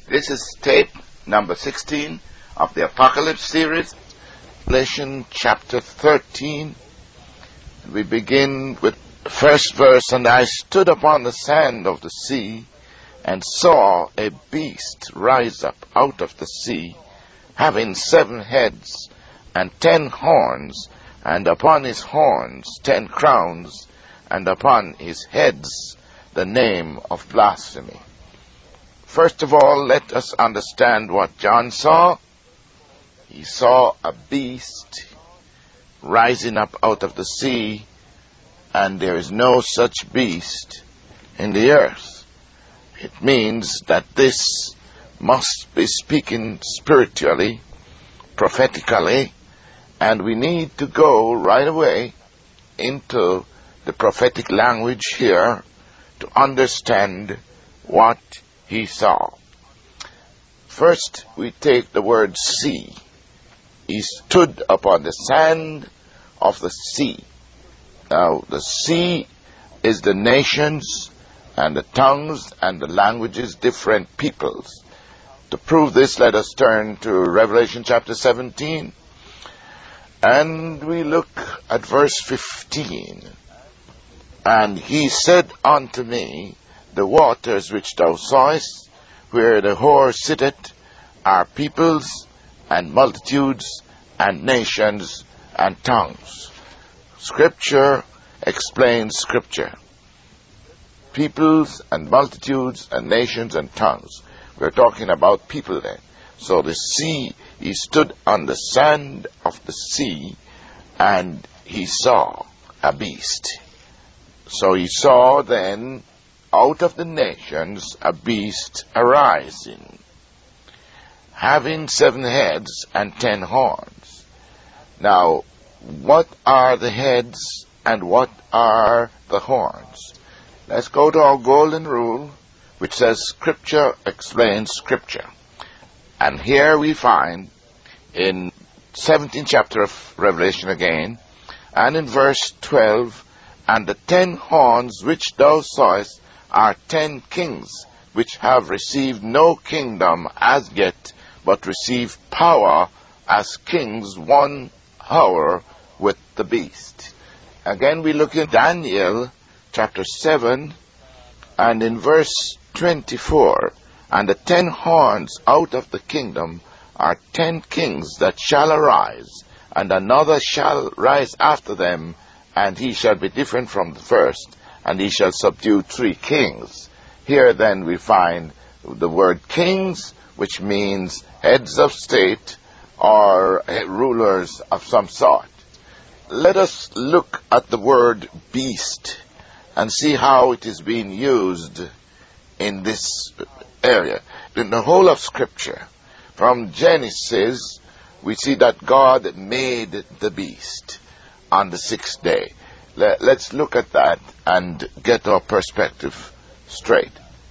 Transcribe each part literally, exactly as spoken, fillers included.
This is tape number sixteen of the Apocalypse series, Revelation chapter thirteen. We begin with the first verse, "And I stood upon the sand of the sea, and saw a beast rise up out of the sea, having seven heads and ten horns, and upon his horns ten crowns, and upon his heads the name of blasphemy." First of all, let us understand what John saw. He saw a beast rising up out of the sea, and there is no such beast in the earth. It means that this must be speaking spiritually, prophetically, and we need to go right away into the prophetic language here to understand what he saw. First, we take the word sea. He stood upon the sand of the sea. Now, the sea is the nations and the tongues and the languages, different peoples. To prove this, let us turn to Revelation chapter seventeen. And we look at verse fifteen. "And he said unto me, The waters which thou sawest, where the whore sitteth, are peoples and multitudes and nations and tongues." Scripture explains Scripture. Peoples and multitudes and nations and tongues. We're talking about people then. So the sea, he stood on the sand of the sea, and he saw a beast. So he saw then out of the nations a beast arising, having seven heads and ten horns. Now, what are the heads and what are the horns? Let's go to our golden rule, which says Scripture explains Scripture. And here we find in seventeenth chapter of Revelation again, and in verse twelve, "And the ten horns which thou sawest are ten kings, which have received no kingdom as yet, but receive power as kings one hour with the beast." Again, we look in Daniel chapter seven, and in verse twenty-four, "And the ten horns out of the kingdom are ten kings that shall arise, and another shall rise after them, and he shall be different from the first, and he shall subdue three kings." Here then we find the word kings, which means heads of state or rulers of some sort. Let us look at the word beast and see how it is being used in this area. In the whole of Scripture, from Genesis, we see that God made the beast on the sixth day. Let's look at that and get our perspective straight.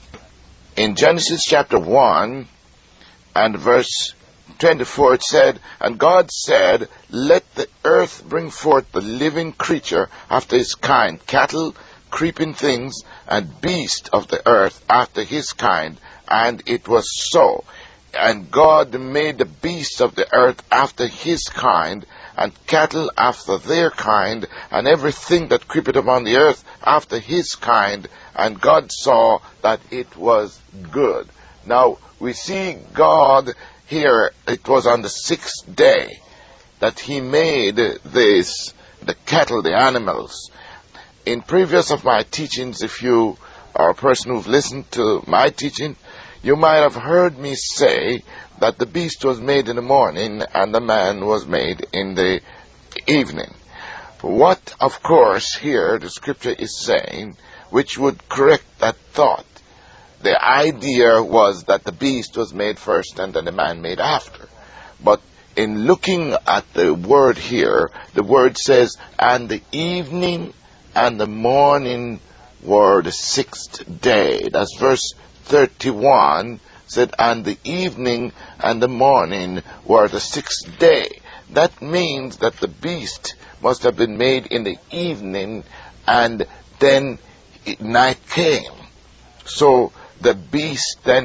In Genesis chapter one and verse twenty-four, it said, "And God said, Let the earth bring forth the living creature after his kind, cattle, creeping things, and beast of the earth after his kind. And it was so. And God made the beasts of the earth after his kind, and cattle after their kind, and everything that creepeth upon the earth after his kind. And God saw that it was good." Now, we see God here, it was on the sixth day that he made this, the cattle, the animals. In previous of my teachings, if you are a person who've listened to my teaching, you might have heard me say that the beast was made in the morning and the man was made in the evening. What, of course, here the Scripture is saying, which would correct that thought. The idea was that the beast was made first and then the man made after. But in looking at the word here, the word says, "And the evening and the morning were the sixth day." That's verse thirty-one, said, "And the evening and the morning were the sixth day." That means that the beast must have been made in the evening, and then night came. So the beast then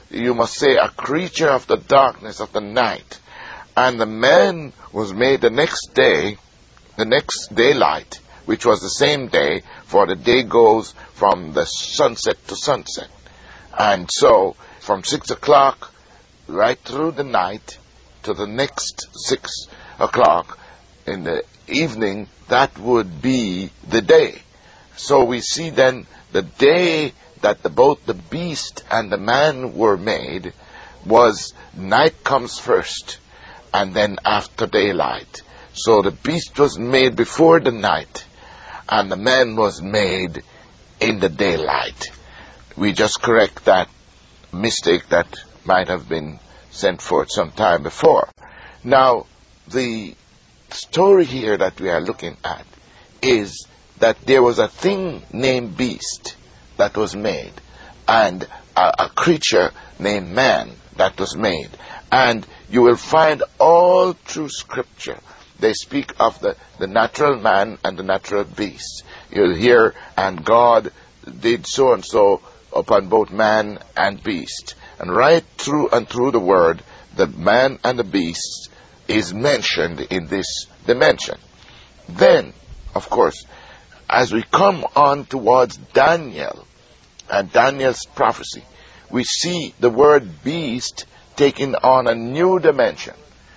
you must say, a creature of the darkness of the night. And the man was made the next day, the next daylight, which was the same day, for the day goes from the sunset to sunset. And so, from six o'clock right through the night to the next six o'clock in the evening, that would be the day. So we see then the day that the, both the beast and the man were made was night comes first and then after daylight. So the beast was made before the night and the man was made in the daylight. We just correct that mistake that might have been sent forth some time before. Now, the story here that we are looking at is that there was a thing named beast that was made, and a, a creature named man that was made. And you will find all through Scripture, they speak of the, the natural man and the natural beast. You'll hear, and God did so and so upon both man and beast. And right through and through the word, the man and the beast is mentioned in this dimension. Then, of course, as we come on towards Daniel and Daniel's prophecy, we see the word beast taking on a new dimension.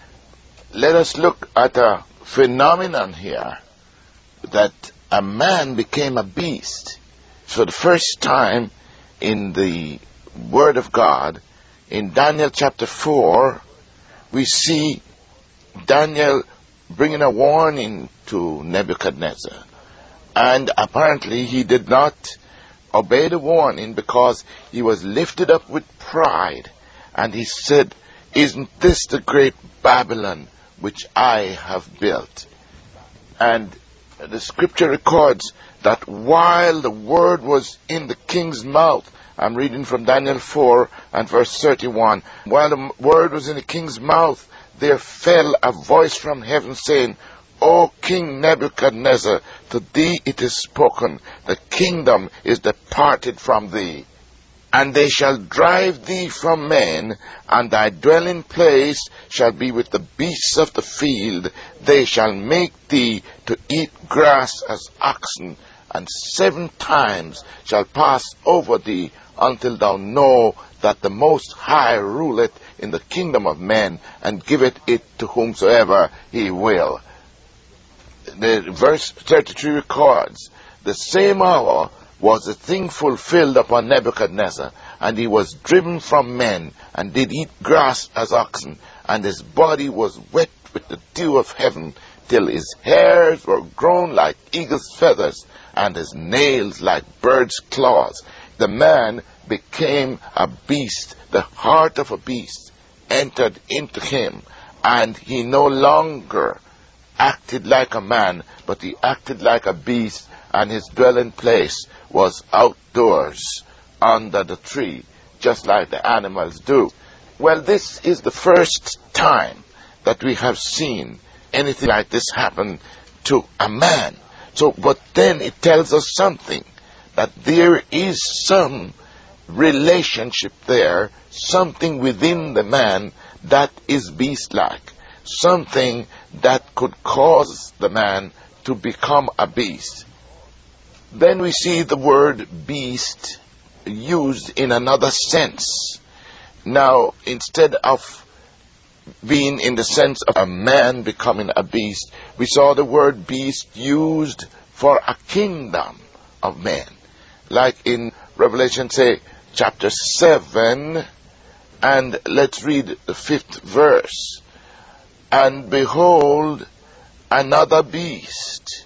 Let us look at a phenomenon here, that a man became a beast. For the first time in the Word of God, in Daniel chapter four, we see Daniel bringing a warning to Nebuchadnezzar. And apparently he did not obey the warning because he was lifted up with pride. And he said, "Isn't this the great Babylon which I have built?" And the scripture records that while the word was in the king's mouth, I'm reading from Daniel four and verse thirty-one, while the word was in the king's mouth, there fell a voice from heaven saying, "O King Nebuchadnezzar, to thee it is spoken, the kingdom is departed from thee. And they shall drive thee from men, and thy dwelling place shall be with the beasts of the field. They shall make thee to eat grass as oxen, and seven times shall pass over thee, until thou know that the Most High ruleth in the kingdom of men, and giveth it to whomsoever he will." The verse thirty-three records, "The same hour was the thing fulfilled upon Nebuchadnezzar, and he was driven from men, and did eat grass as oxen, and his body was wet with the dew of heaven, till his hairs were grown like eagle's feathers, and his nails like bird's claws. The man became a beast, the heart of a beast entered into him, and he no longer acted like a man, but he acted like a beast, and his dwelling place was outdoors under the tree, just like the animals do." Well, this is the first time that we have seen anything like this happen to a man. So, but then it tells us something, that there is some relationship there, something within the man that is beast-like, something that could cause the man to become a beast. Then we see the word beast used in another sense. Now, instead of being in the sense of a man becoming a beast, we saw the word beast used for a kingdom of men. Like in Revelation, say, chapter seven, and let's read the fifth verse. "And behold, another beast,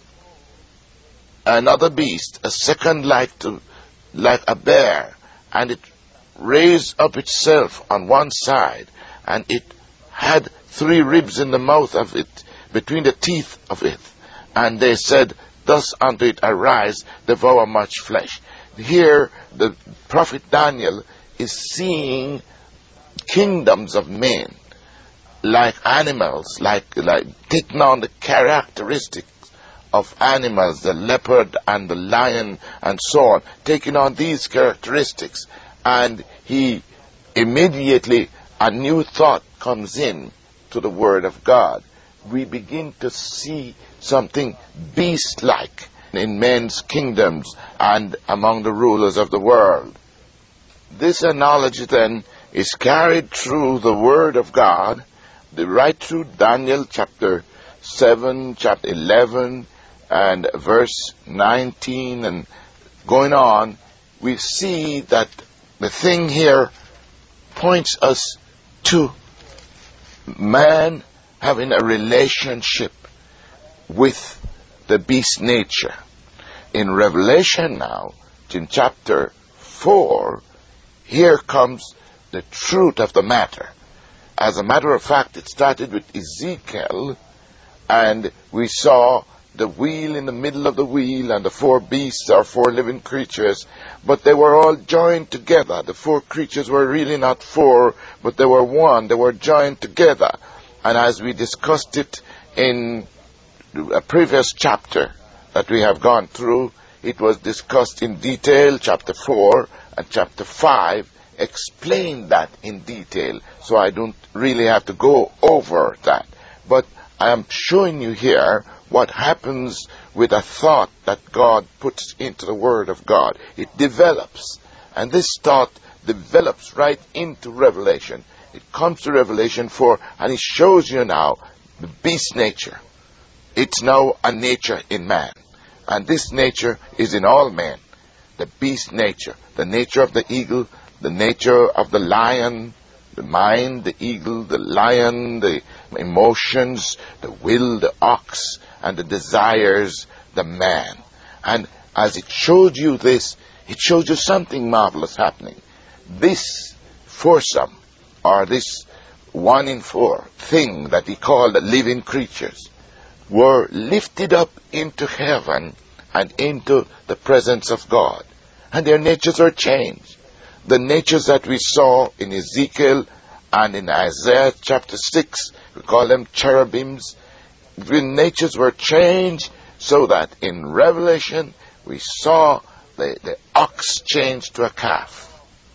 another beast, a second like to, like a bear, and it raised up itself on one side, and it had three ribs in the mouth of it, between the teeth of it. And they said, Thus unto it arise, devour much flesh." Here, the prophet Daniel is seeing kingdoms of men, like animals, like, like taking on the characteristics of animals, the leopard and the lion and so on, taking on these characteristics. And he immediately a new thought comes in to the Word of God. We begin to see something beast-like in men's kingdoms and among the rulers of the world. This analogy then is carried through the Word of God, the right through Daniel chapter seven, chapter eleven, and verse nineteen, and going on. We see that the thing here points us to man having a relationship with the beast nature. In Revelation now, in chapter four, here comes the truth of the matter. As a matter of fact, it started with Ezekiel, and we saw the wheel in the middle of the wheel, and the four beasts are four living creatures, but they were all joined together. The four creatures were really not four, but they were one. They were joined together. And as we discussed it in a previous chapter that we have gone through, it was discussed in detail. Chapter four and chapter five explain that in detail, so I don't really have to go over that. But I am showing you here what happens with a thought that God puts into the Word of God. It develops, and this thought develops right into Revelation. It comes to Revelation four, and it shows you now the beast nature. It's now a nature in man, and this nature is in all men. The beast nature, the nature of the eagle, the nature of the lion, the mind, the eagle, the lion, the emotions, the will, the ox, and the desires, the man. And as it showed you this, it showed you something marvelous happening. This foursome, or this one in four thing that he called the living creatures, were lifted up into heaven and into the presence of God. And their natures are changed. The natures that we saw in Ezekiel and in Isaiah chapter six, we call them cherubims. The natures were changed so that in Revelation we saw the, the ox changed to a calf.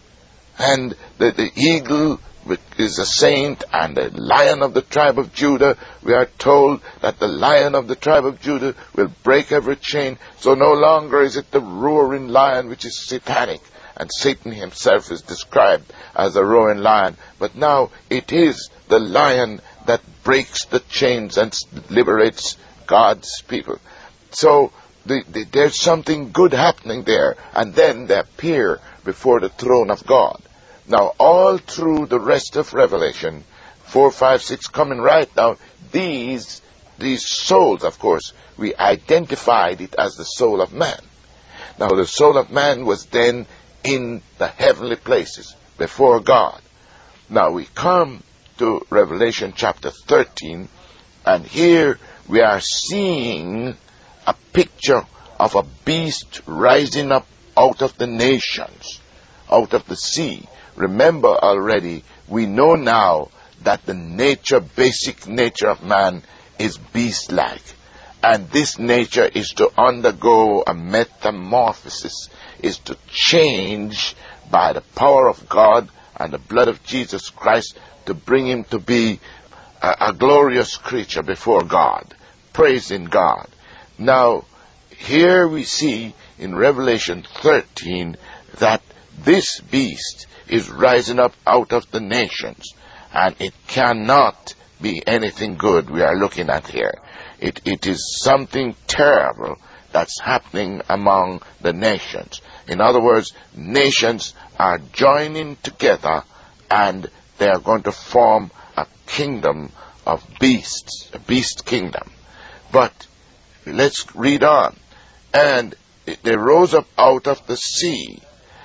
And the, the eagle is a saint, and the lion of the tribe of Judah, we are told that the lion of the tribe of Judah will break every chain. So no longer is it the roaring lion, which is satanic, and Satan himself is described as a roaring lion, but now it is the lion that breaks the chains and liberates God's people. So the, the, there's something good happening there, and then they appear before the throne of God. Now, all through the rest of Revelation, four, five, six, coming right now, these, these souls, of course, we identified it as the soul of man. Now, the soul of man was then in the heavenly places before God. Now, we come to Revelation chapter thirteen, and here we are seeing a picture of a beast rising up out of the nations, out of the sea. Remember already, we know now that the nature, basic nature of man is beast-like. And this nature is to undergo a metamorphosis, is to change by the power of God and the blood of Jesus Christ to bring him to be a, a glorious creature before God, praising God. Now, here we see in Revelation thirteen that this beast is rising up out of the nations, and it cannot be anything good we are looking at here. It, it is something terrible that's happening among the nations. In other words, nations are joining together, and they are going to form a kingdom of beasts, a beast kingdom. But let's read on. And they rose up out of the sea,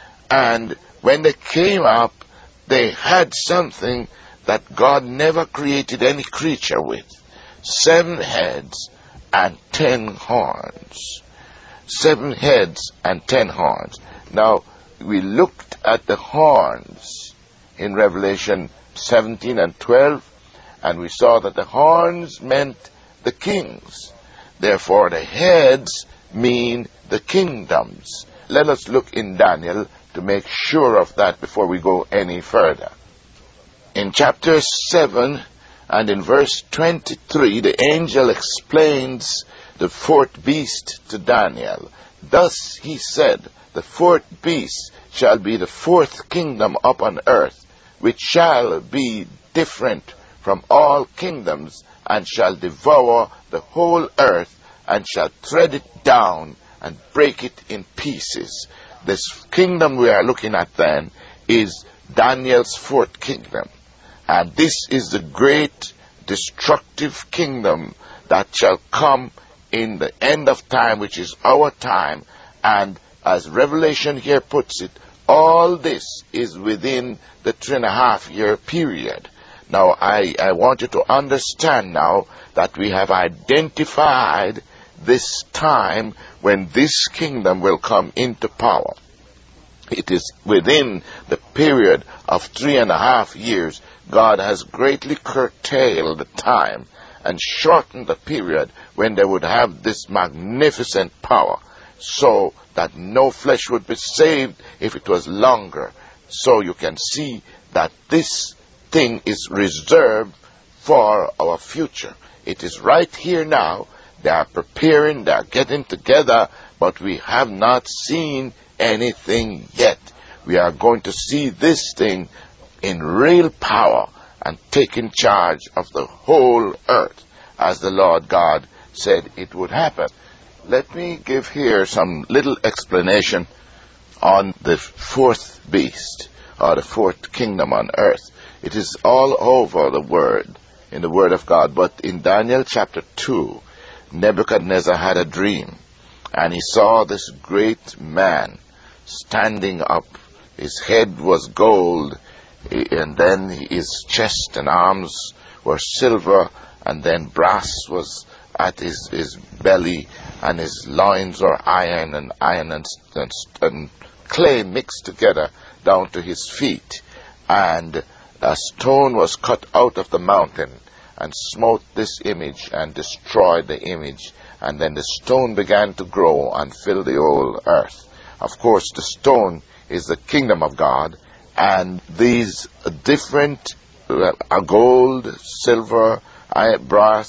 and when they came up, they had something that God never created any creature with. Seven heads and ten horns. Seven heads and ten horns. Now, we looked at the horns in Revelation seventeen and twelve, and we saw that the horns meant the kings. Therefore, the heads mean the kingdoms. Let us look in Daniel to make sure of that before we go any further. In chapter seven and in verse twenty-three, the angel explains the fourth beast to Daniel. Thus he said, the fourth beast shall be the fourth kingdom upon earth, which shall be different from all kingdoms, and shall devour the whole earth, and shall tread it down and break it in pieces. This kingdom we are looking at then is Daniel's fourth kingdom. And this is the great destructive kingdom that shall come in the end of time, which is our time. And as Revelation here puts it, all this is within the three and a half year period. Now, I, I want you to understand now that we have identified this time when this kingdom will come into power. It is within the period of three and a half years. God has greatly curtailed the time and shortened the period when they would have this magnificent power, so that no flesh would be saved if it was longer. So you can see that this thing is reserved for our future. It is right here now. They are preparing, they are getting together, but we have not seen anything yet. We are going to see this thing in real power and taking charge of the whole earth, as the Lord God said it would happen. Let me give here some little explanation on the fourth beast, or the fourth kingdom on earth. It is all over the Word, in the Word of God. But in Daniel chapter two, Nebuchadnezzar had a dream, and he saw this great man standing up. His head was gold, and then his chest and arms were silver, and then brass was at his, his belly, and his loins were iron, and iron and, and, and clay mixed together down to his feet. And a stone was cut out of the mountain and smote this image and destroyed the image. And then the stone began to grow and fill the whole earth. Of course, the stone is the kingdom of God, and these different uh, gold, silver, iron, brass,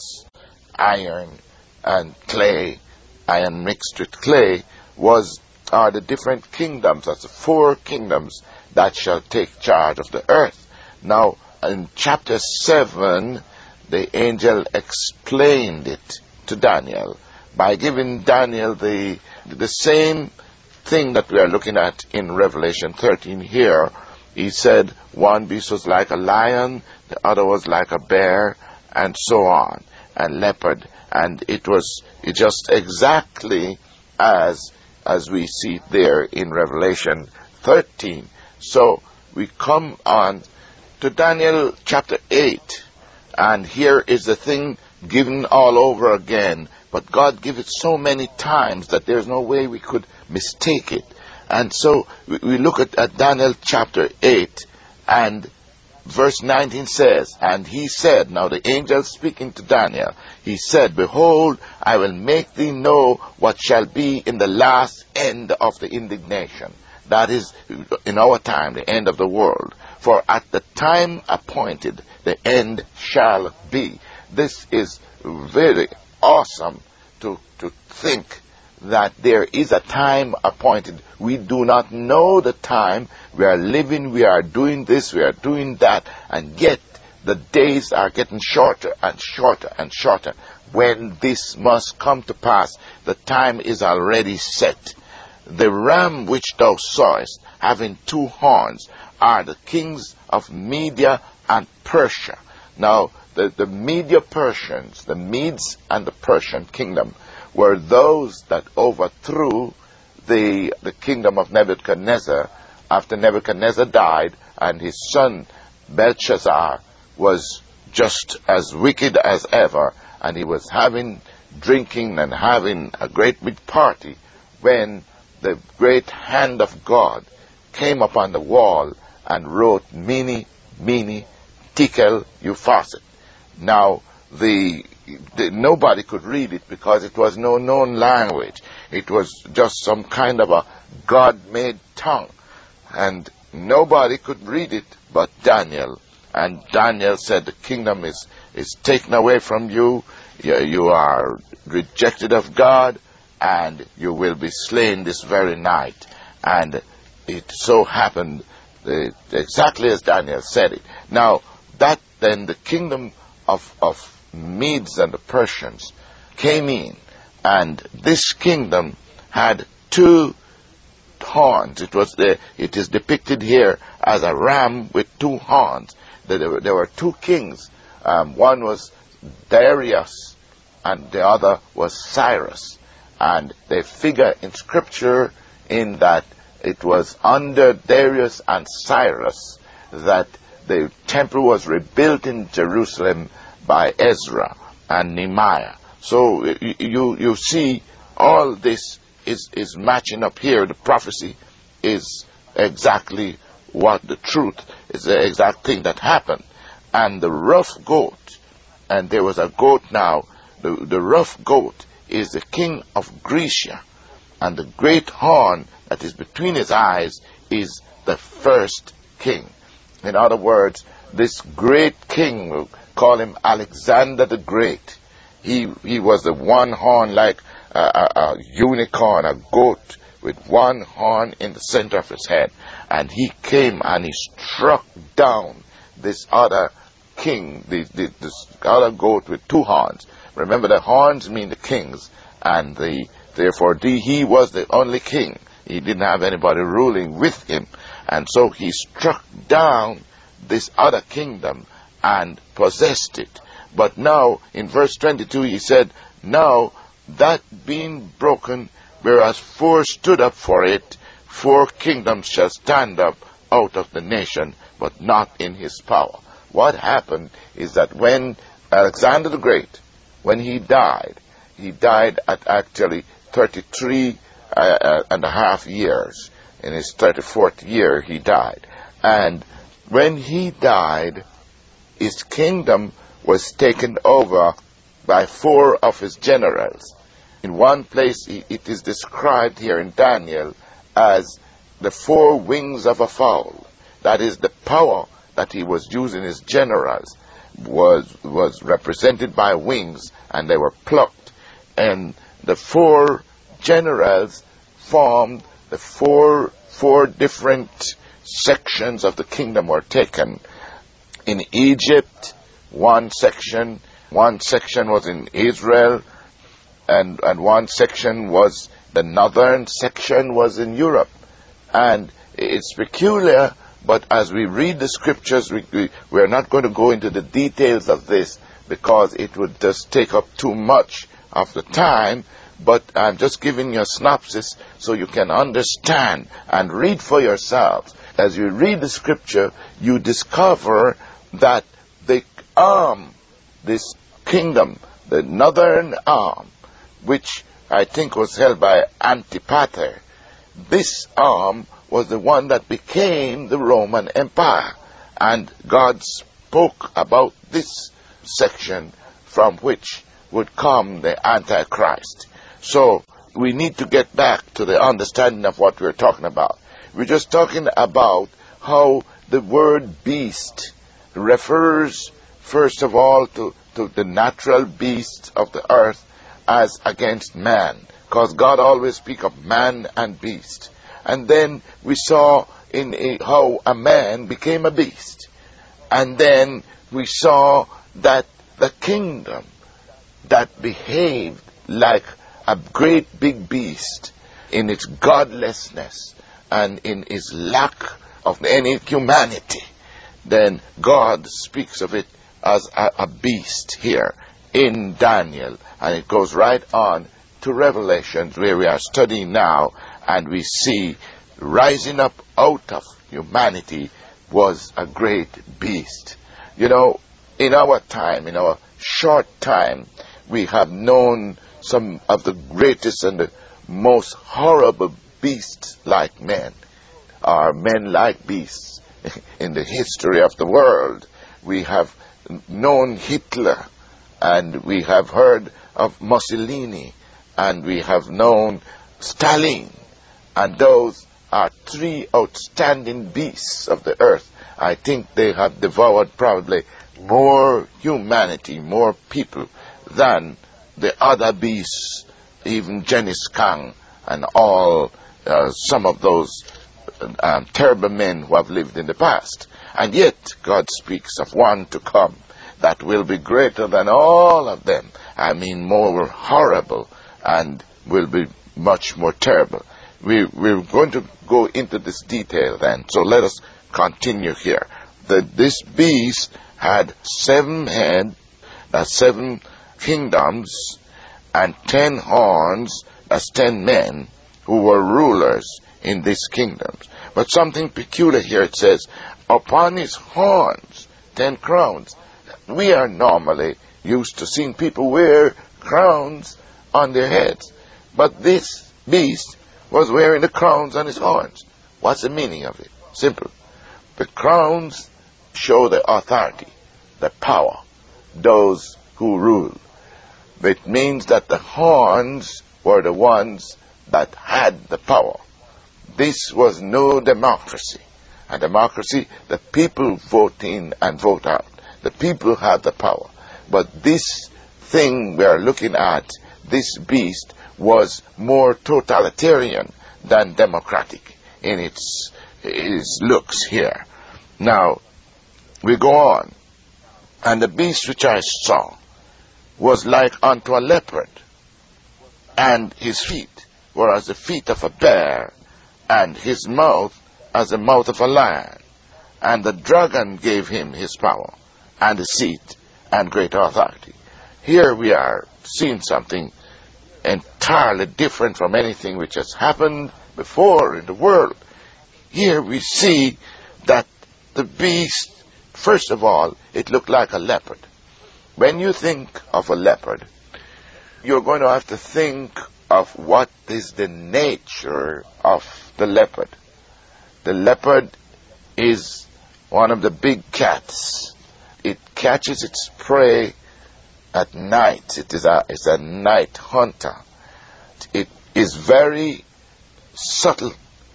iron, and clay, iron mixed with clay, was are the different kingdoms. That's the four kingdoms that shall take charge of the earth. Now, in chapter seven, the angel explained it to Daniel by giving Daniel the the same thing that we are looking at in Revelation thirteen here. He said one beast was like a lion, the other was like a bear, and so on, and leopard. And it was just exactly as as we see there in Revelation thirteen. So we come on to Daniel chapter eight, and here is the thing given all over again, but God gave it so many times that there's no way we could mistake it. And so we, we look at, at Daniel chapter eight, and verse nineteen says, and he said, now the angel speaking to Daniel, he said, behold, I will make thee know what shall be in the last end of the indignation. That is, in our time, the end of the world. For at the time appointed, the end shall be. This is very awesome to, to think that there is a time appointed. We do not know the time. We are living, we are doing this, we are doing that, and yet the days are getting shorter and shorter and shorter. When this must come to pass, the time is already set. The ram which thou sawest, having two horns, are the kings of Media and Persia. Now, the, the Media Persians, the Medes and the Persian kingdom, were those that overthrew the, the kingdom of Nebuchadnezzar after Nebuchadnezzar died, and his son Belshazzar was just as wicked as ever, and he was having drinking and having a great big party when the great hand of God came upon the wall and wrote Mene, Mene, Tekel, Upharsin. Now, the, the nobody could read it because it was no known language. It was just some kind of a God-made tongue. and nobody could read it but Daniel. And Daniel said, the kingdom is, is taken away from you. you. You are rejected of God, and you will be slain this very night. And it so happened uh, exactly as Daniel said it. Now, that then the kingdom of, of Medes and the Persians came in, and this kingdom had two horns. It was the, it is depicted here as a ram with two horns. There were, there were two kings. Um, one was Darius, and the other was Cyrus. And they figure in Scripture in that it was under Darius and Cyrus that the temple was rebuilt in Jerusalem by Ezra and Nehemiah. So you you, you see all this is, is matching up here. The prophecy is exactly what the truth is, the exact thing that happened. And the rough goat, and there was a goat now, the, the rough goat is the king of Grecia, and the great horn that is between his eyes is the first king. In other words, this great king, we'll call him Alexander the Great. He, he was the one horn like a, a, a unicorn, a goat with one horn in the center of his head. And he came and he struck down this other king, the, the, this other goat with two horns. Remember, the horns mean the kings, and the, therefore the, he was the only king. He didn't have anybody ruling with him. And so he struck down this other kingdom and possessed it. But now, in verse twenty-two, he said, now that being broken, whereas four stood up for it, four kingdoms shall stand up out of the nation, but not in his power. What happened is that when Alexander the Great, when he died, he died at actually thirty-three uh, and a half years. In his thirty-fourth year, he died. And when he died, his kingdom was taken over by four of his generals. In one place, it is described here in Daniel as the four wings of a fowl. That is, the power that he was using his generals was was represented by wings, and they were plucked. And the four generals formed the four four different sections of the kingdom were taken. In Egypt, one section, one section was in Israel, and, and one section was, the northern section was in Europe. And it's peculiar, but as we read the scriptures, we, we, we're not going to go into the details of this because it would just take up too much of the time. But I'm just giving you a synopsis so you can understand and read for yourselves. As you read the scripture, you discover that the arm, this kingdom, the northern arm, which I think was held by Antipater, this arm was the one that became the Roman Empire. And God spoke about this section from which would come the Antichrist. So we need to get back to the understanding of what we're talking about. We're just talking about how the word beast refers, first of all, to, to the natural beasts of the earth as against man, because God always speaks of man and beast. And then we saw in a, how a man became a beast. And then we saw that the kingdom that behaved like a great big beast in its godlessness and in its lack of any humanity, then God speaks of it as a, a beast here in Daniel. And it goes right on to Revelations, where we are studying now, and we see rising up out of humanity was a great beast. You know, in our time, in our short time, we have known some of the greatest and the most horrible beasts like men, or men like beasts in the history of the world. We have known Hitler, and we have heard of Mussolini, and we have known Stalin, and those are three outstanding beasts of the earth. I think they have devoured probably more humanity, more people than the other beasts, even Genghis Khan and all, uh, some of those um, terrible men who have lived in the past. And yet God speaks of one to come that will be greater than all of them. I mean, more horrible and will be much more terrible. We, we're going to go into this detail then. So let us continue here. The, this beast had seven heads, uh, seven kingdoms, and ten horns, as ten men who were rulers in these kingdoms. But something peculiar here, it says, upon his horns, ten crowns. We are normally used to seeing people wear crowns on their heads. But this beast was wearing the crowns on his horns. What's the meaning of it? Simple. The crowns show the authority, the power, those who rule. It means that the horns were the ones that had the power. This was no democracy. A democracy, the people vote in and vote out. The people have the power. But this thing we are looking at, this beast, was more totalitarian than democratic in its, its looks here. Now, we go on. And the beast which I saw was like unto a leopard, and his feet were as the feet of a bear, and his mouth as the mouth of a lion. And the dragon gave him his power, and the seat, and great authority. Here we are seeing something entirely different from anything which has happened before in the world. Here we see that the beast, first of all, it looked like a leopard. When you think of a leopard, you're going to have to think of what is the nature of the leopard. The leopard is one of the big cats. It catches its prey at night. It is a, it's a night hunter. It is very subtle,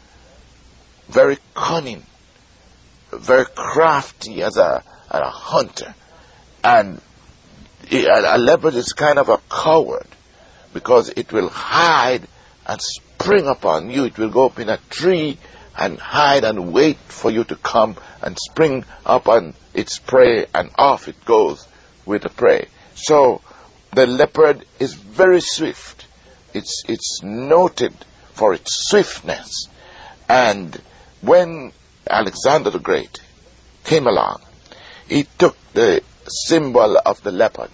very cunning, very crafty as a, as a hunter. And a leopard is kind of a coward because it will hide and spring upon you. It will go up in a tree and hide and wait for you to come and spring upon its prey, and off it goes with the prey. So the leopard is very swift. It's, it's noted for its swiftness. And when Alexander the Great came along, he took the symbol of the leopard.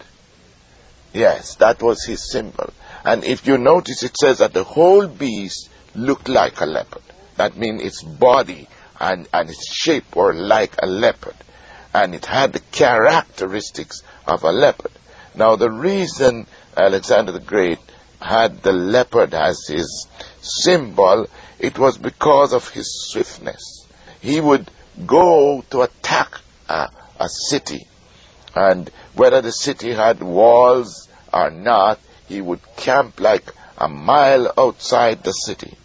Yes, that was his symbol. And if you notice, it says that the whole beast looked like a leopard. That means its body and, and its shape were like a leopard. And it had the characteristics of a leopard. Now, the reason Alexander the Great had the leopard as his symbol, it was because of his swiftness. He would go to attack a, a city. And whether the city had walls or not, he would camp like a mile outside the city.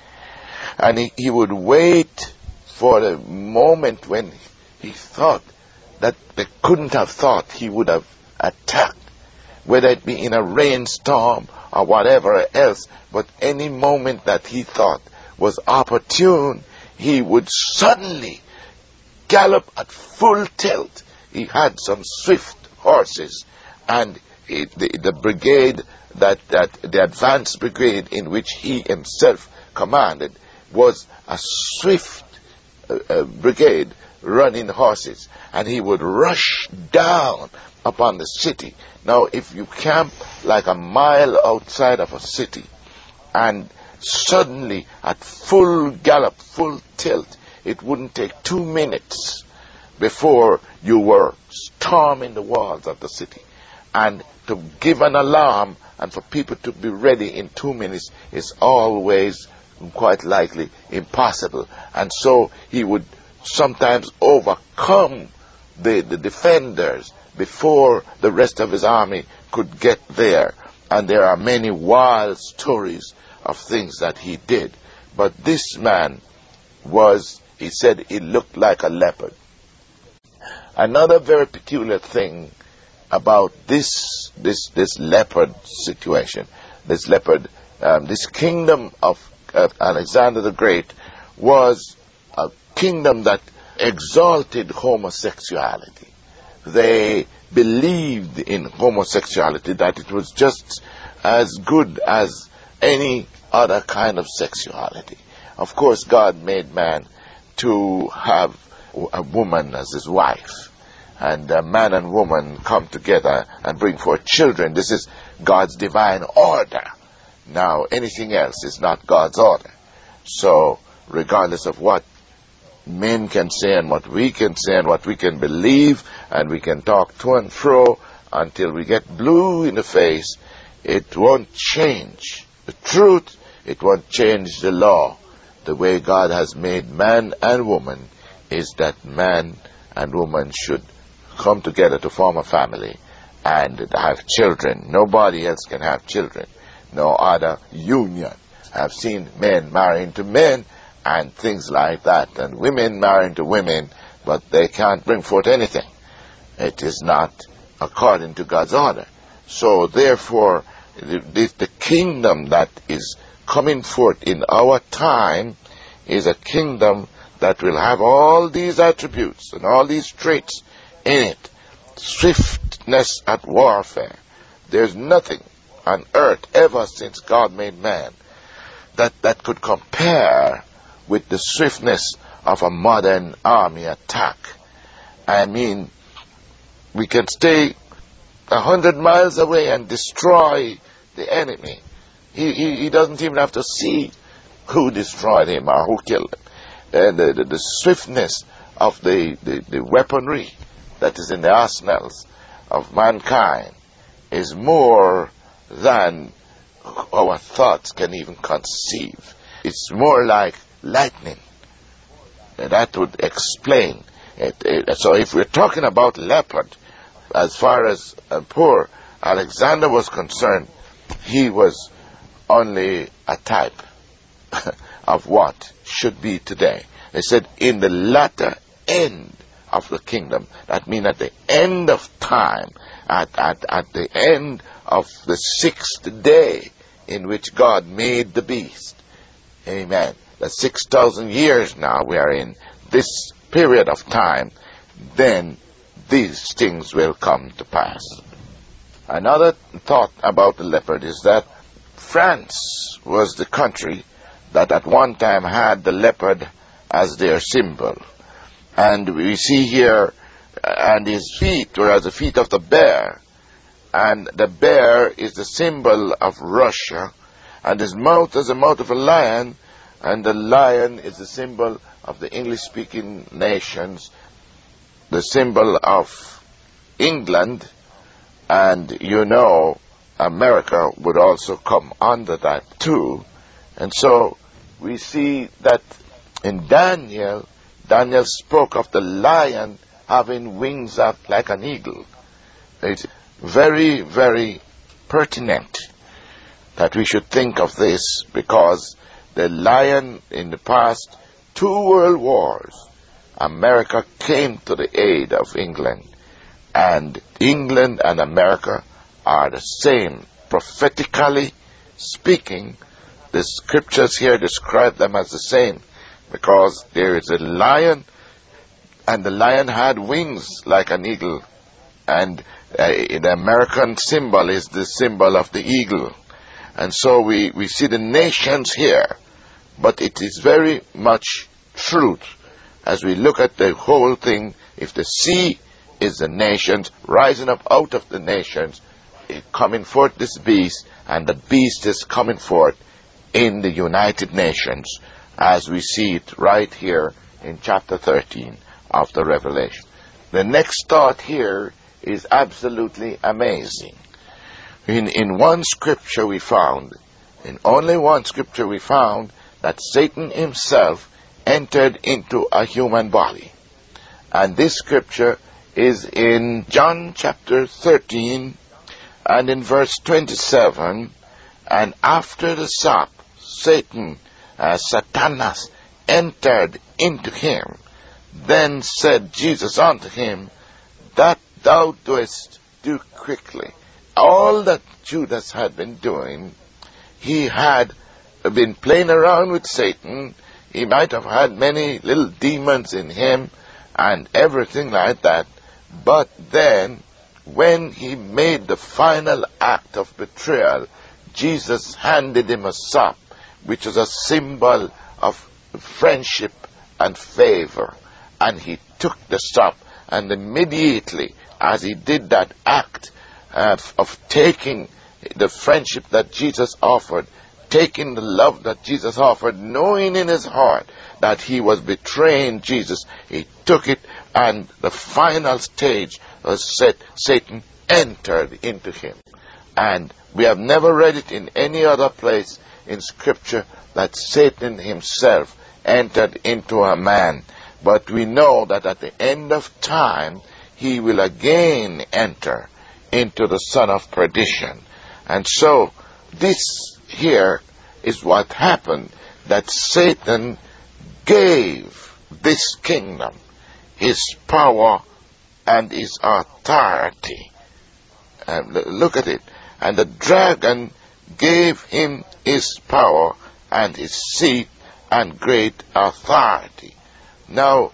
And he, he would wait for the moment when he thought that they couldn't have thought he would have attacked, whether it be in a rainstorm or whatever else, but any moment that he thought was opportune, he would suddenly gallop at full tilt. He had some swift horses, and it, the, the brigade, that, that the advance brigade in which he himself commanded, was a swift uh, uh, brigade running horses, and he would rush down upon the city. Now, if you camp like a mile outside of a city, and suddenly at full gallop, full tilt, it wouldn't take two minutes before you were storming the walls of the city. And to give an alarm and for people to be ready in two minutes is always quite likely impossible. And so he would sometimes overcome the, the defenders before the rest of his army could get there. And there are many wild stories of things that he did. But this man was, he said, it looked like a leopard. Another very peculiar thing about this this this leopard situation, this leopard, um, this kingdom of uh, Alexander the Great was a kingdom that exalted homosexuality. They believed in homosexuality, that it was just as good as any other kind of sexuality. Of course, God made man to have a woman as his wife, and a man and woman come together and bring forth children. This is God's divine order. Now, anything else is not God's order. So, regardless of what men can say and what we can say and what we can believe, and we can talk to and fro until we get blue in the face, it won't change the truth. It won't change the law. The way God has made man and woman is that man and woman should come together to form a family and have children. Nobody else can have children. No other union. I've seen men marrying to men and things like that, and women marrying to women, but they can't bring forth anything. It is not according to God's order. So therefore, the, the kingdom that is coming forth in our time is a kingdom that will have all these attributes and all these traits in it. Swiftness at warfare. There's nothing on earth ever since God made man that, that could compare with the swiftness of a modern army attack. I mean, we can stay a hundred miles away and destroy the enemy. He, he, he doesn't even have to see who destroyed him or who killed him. And the, the, the swiftness of the, the, the weaponry that is in the arsenals of mankind is more than our thoughts can even conceive. It's more like lightning. That would explain it. it so if we're talking about leopard, as far as uh, poor Alexander was concerned, he was only a type of what should be today. They said in the latter end of the kingdom. That means at the end of time, at, at, at the end of the sixth day in which God made the beast. Amen. The six thousand years now we are in this period of time, then these things will come to pass. Another thought about the leopard is that France was the country that at one time had the leopard as their symbol. And we see here, and his feet were as the feet of the bear. And the bear is the symbol of Russia. And his mouth is the mouth of a lion. And the lion is the symbol of the English-speaking nations, the symbol of England. And you know, America would also come under that too. And so we see that in Daniel, Daniel spoke of the lion having wings up like an eagle. It's very, very pertinent that we should think of this, because the lion in the past two world wars, America came to the aid of England. And England and America are the same. Prophetically speaking, the scriptures here describe them as the same, because there is a lion, and the lion had wings like an eagle, and uh, the American symbol is the symbol of the eagle. And so we, we see the nations here, but it is very much truth as we look at the whole thing. If the sea is the nations, rising up out of the nations, coming forth this beast, and the beast is coming forth in the United Nations, as we see it right here in chapter thirteen of the Revelation. The next thought here is absolutely amazing. In, in one scripture we found, in only one scripture we found, that Satan himself entered into a human body. And this scripture is in John chapter thirteen and in verse twenty-seven. And after the sop, Satan, uh, Satanas, entered into him. Then said Jesus unto him, that thou doest do quickly. All that Judas had been doing, he had been playing around with Satan. He might have had many little demons in him and everything like that. But then, when he made the final act of betrayal, Jesus handed him a sop, which was a symbol of friendship and favor. And he took the sop, and immediately, as he did that act uh, of taking the friendship that Jesus offered, taking the love that Jesus offered, knowing in his heart that he was betraying Jesus, he took it, and the final stage was set, Satan entered into him. And we have never read it in any other place in Scripture that Satan himself entered into a man. But we know that at the end of time, he will again enter into the son of perdition. And so, this here is what happened, that Satan gave this kingdom his power and his authority. And look at it. And the dragon gave him his power and his seat and great authority. Now,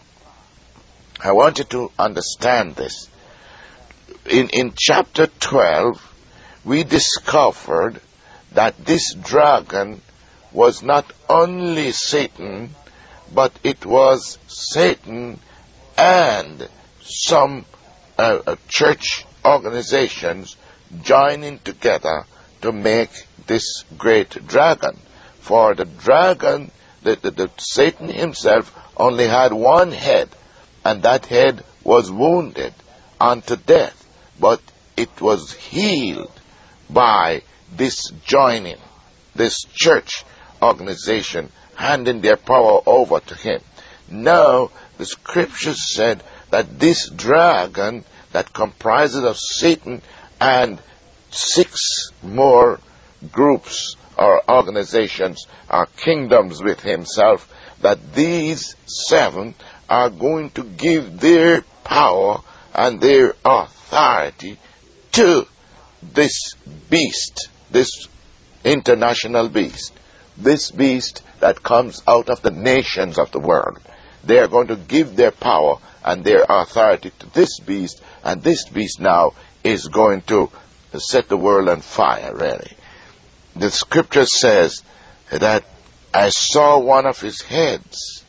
I want you to understand this. In, in chapter twelve, we discovered that this dragon was not only Satan, but it was Satan and some uh, uh, church organizations joining together to make this great dragon. For the dragon, the, the, the Satan himself only had one head, and that head was wounded unto death, but it was healed by this joining, this church organization handing their power over to him. Now, the scriptures said that this dragon that comprises of Satan and six more groups or organizations or kingdoms with himself, that these seven are going to give their power and their authority to this beast, this international beast, this beast that comes out of the nations of the world. They are going to give their power and their authority to this beast, and this beast now is going to set the world on fire, really. The scripture says that I saw one of his heads.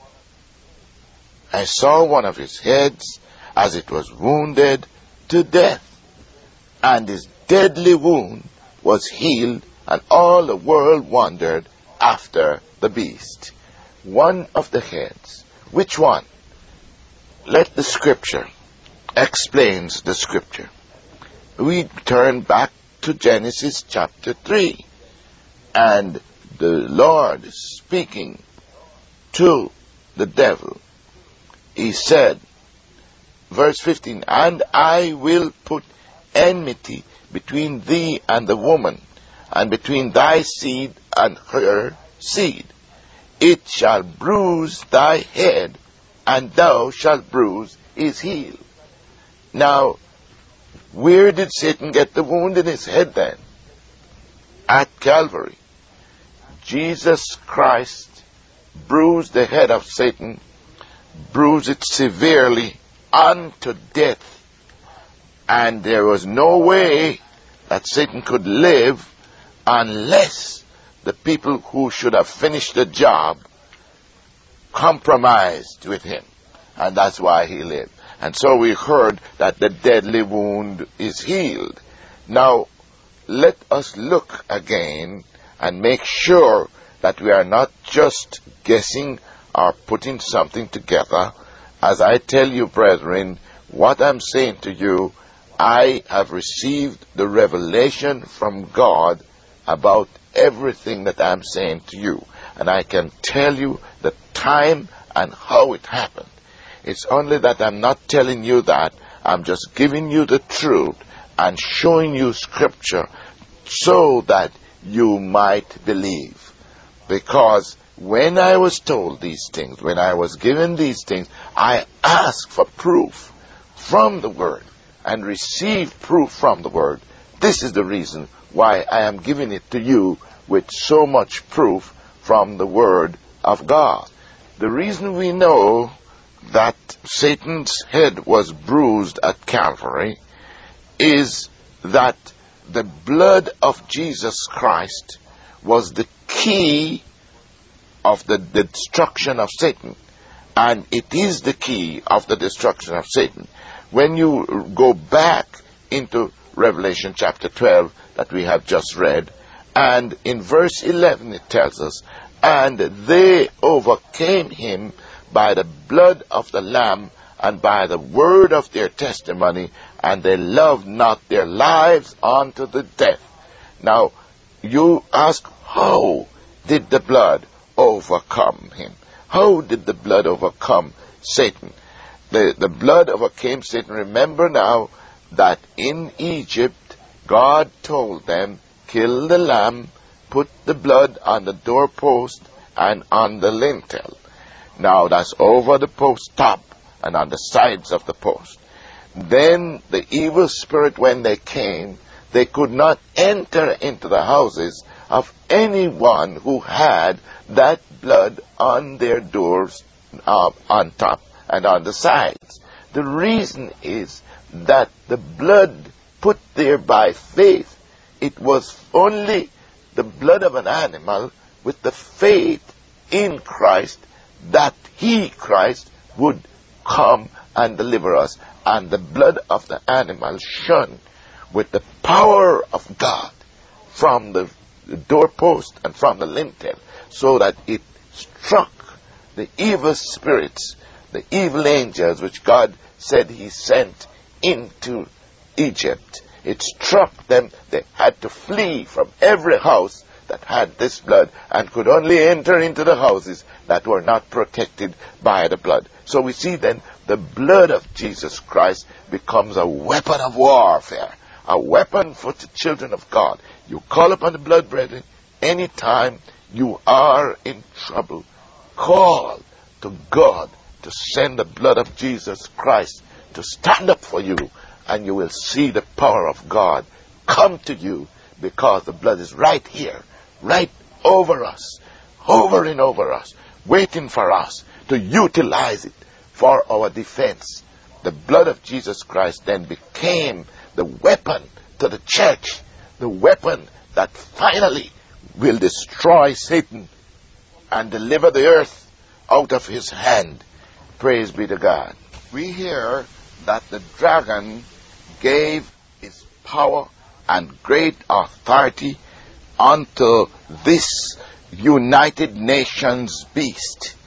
I saw one of his heads as it was wounded to death, and his deadly wound was healed, and all the world wondered after the beast. One of the heads. Which one? Let the scripture explains the scripture. We turn back to Genesis chapter three, and the Lord is speaking to the devil. He said, verse fifteen, and I will put enmity between thee and the woman, and between thy seed and her seed. It shall bruise thy head, and thou shalt bruise his heel. Now, where did Satan get the wound in his head then? At Calvary. Jesus Christ bruised the head of Satan, bruised it severely unto death. And there was no way that Satan could live unless the people who should have finished the job compromised with him. And that's why he lived. And so we heard that the deadly wound is healed. Now, let us look again and make sure that we are not just guessing or putting something together. As I tell you, brethren, what I'm saying to you, I have received the revelation from God about everything that I'm saying to you. And I can tell you the time and how it happened. It's only that I'm not telling you that. I'm just giving you the truth and showing you scripture so that you might believe. Because when I was told these things, when I was given these things, I asked for proof from the Word and received proof from the Word. This is the reason why I am giving it to you with so much proof from the Word of God. The reason we know that Satan's head was bruised at Calvary is that the blood of Jesus Christ was the key of the destruction of Satan. And it is the key of the destruction of Satan. When you go back into Revelation chapter twelve that we have just read, and in verse eleven it tells us, and they overcame him by the blood of the Lamb and by the word of their testimony, and they loved not their lives unto the death. Now, you ask, how did the blood overcome him? How did the blood overcome Satan? The, the blood overcame Satan. Remember now that in Egypt, God told them, kill the lamb, put the blood on the doorpost and on the lintel. Now that's over the post top and on the sides of the post. Then the evil spirit, when they came, they could not enter into the houses of anyone who had that blood on their doors, uh, on top and on the sides. The reason is that the blood put there by faith, it was only the blood of an animal with the faith in Christ that he, Christ, would come and deliver us. And the blood of the animal shone with the power of God from the doorpost and from the lintel, so that it struck the evil spirits, the evil angels which God said he sent into Egypt. It struck them. They had to flee from every house that had this blood and could only enter into the houses that were not protected by the blood. So we see then the blood of Jesus Christ becomes a weapon of warfare, a weapon for the children of God. You call upon the blood, brethren, anytime you are in trouble, call to God to send the blood of Jesus Christ to stand up for you, and you will see the power of God come to you, because the blood is right here, right over us, hovering over us, waiting for us to utilize it for our defense. The blood of Jesus Christ then became the weapon to the church, the weapon that finally will destroy Satan and deliver the earth out of his hand. Praise be to God. We hear that the dragon gave his power and great authority unto this United Nations beast,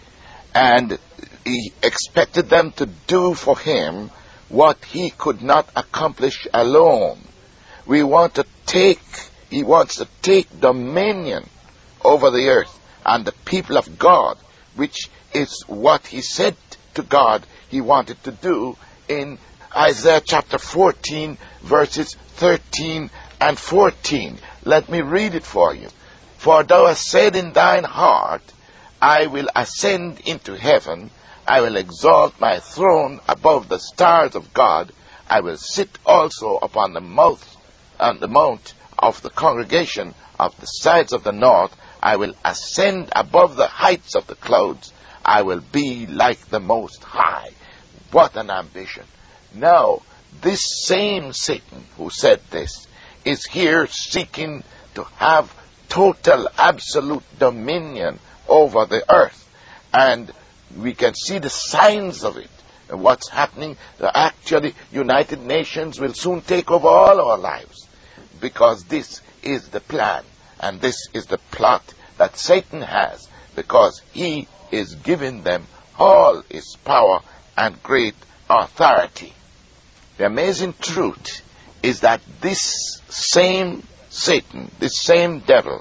and he expected them to do for him what he could not accomplish alone. We want to take, he wants to take dominion over the earth and the people of God, which is what he said to God he wanted to do in Isaiah chapter fourteen, verses thirteen and fourteen. Let me read it for you. For thou hast said in thine heart, I will ascend into heaven, I will exalt my throne above the stars of God, I will sit also upon the mouth on the mount of the congregation of the sides of the north, I will ascend above the heights of the clouds, I will be like the Most High. What an ambition. Now, this same Satan who said this is here seeking to have total, absolute dominion over the earth. And we can see the signs of it. And what's happening, actually, United Nations will soon take over all our lives, because this is the plan and this is the plot that Satan has, because he is giving them all his power and great authority. The amazing truth is that this same Satan, this same devil,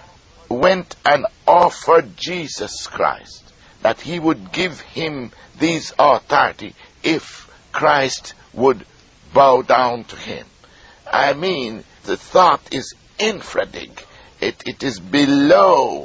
went and offered Jesus Christ that he would give him this authority if Christ would bow down to him. I mean, the thought is infradig. It, it is below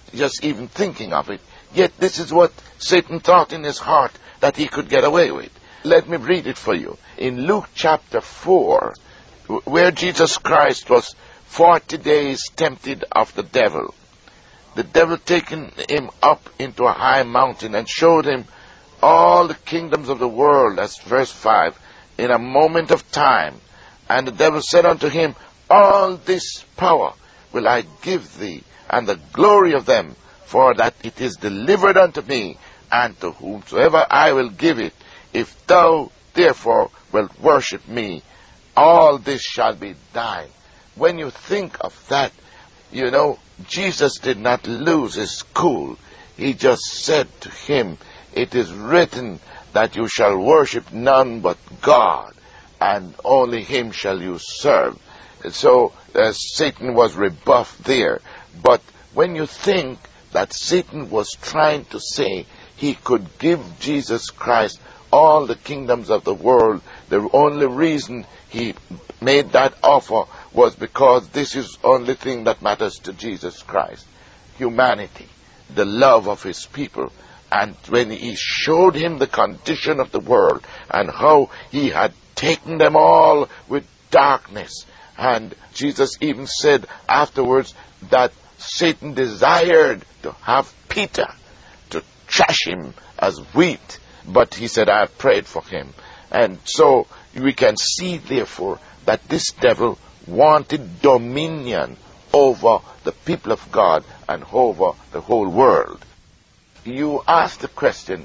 just even thinking of it. Yet this is what Satan thought in his heart that he could get away with. Let me read it for you. In Luke chapter four, where Jesus Christ was forty days tempted of the devil, the devil taken him up into a high mountain and showed him all the kingdoms of the world, as verse five, in a moment of time. And the devil said unto him, all this power will I give thee, and the glory of them, for that it is delivered unto me, and to whomsoever I will give it. If thou therefore wilt worship me, all this shall be thine. When you think of that, you know, Jesus did not lose his cool. He just said to him, it is written that you shall worship none but God, and only him shall you serve. So uh, Satan was rebuffed there. But when you think that Satan was trying to say he could give Jesus Christ all the kingdoms of the world, the only reason he made that offer was because this is the only thing that matters to Jesus Christ: humanity, the love of his people. And when he showed him the condition of the world and how he had taken them all with darkness, and Jesus even said afterwards that Satan desired to have Peter to trash him as wheat, but he said, I have prayed for him. And so we can see, therefore, that this devil wanted dominion over the people of God and over the whole world. You ask the question,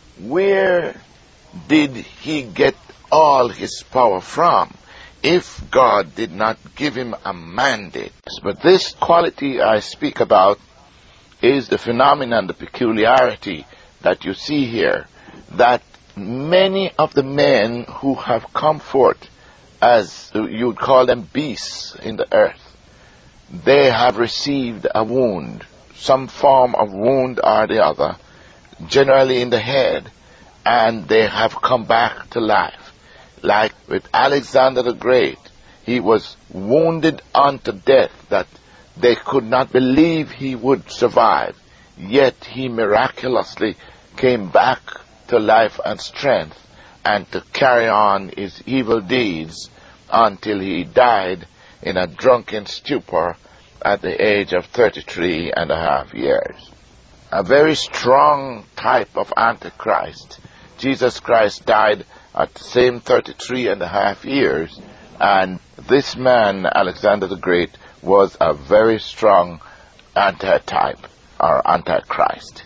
where did he get all his power from if God did not give him a mandate? But this quality I speak about is the phenomenon, the peculiarity that you see here, that many of the men who have come forth as you'd call them beasts in the earth, they have received a wound, some form of wound or the other, generally in the head, and they have come back to life. Like with Alexander the Great, he was wounded unto death that they could not believe he would survive, yet he miraculously came back to life and strength and to carry on his evil deeds until he died in a drunken stupor at the age of thirty-three and a half years. A very strong type of Antichrist. Jesus Christ died at the same thirty-three and a half years, and this man, Alexander the Great, was a very strong antitype or Antichrist.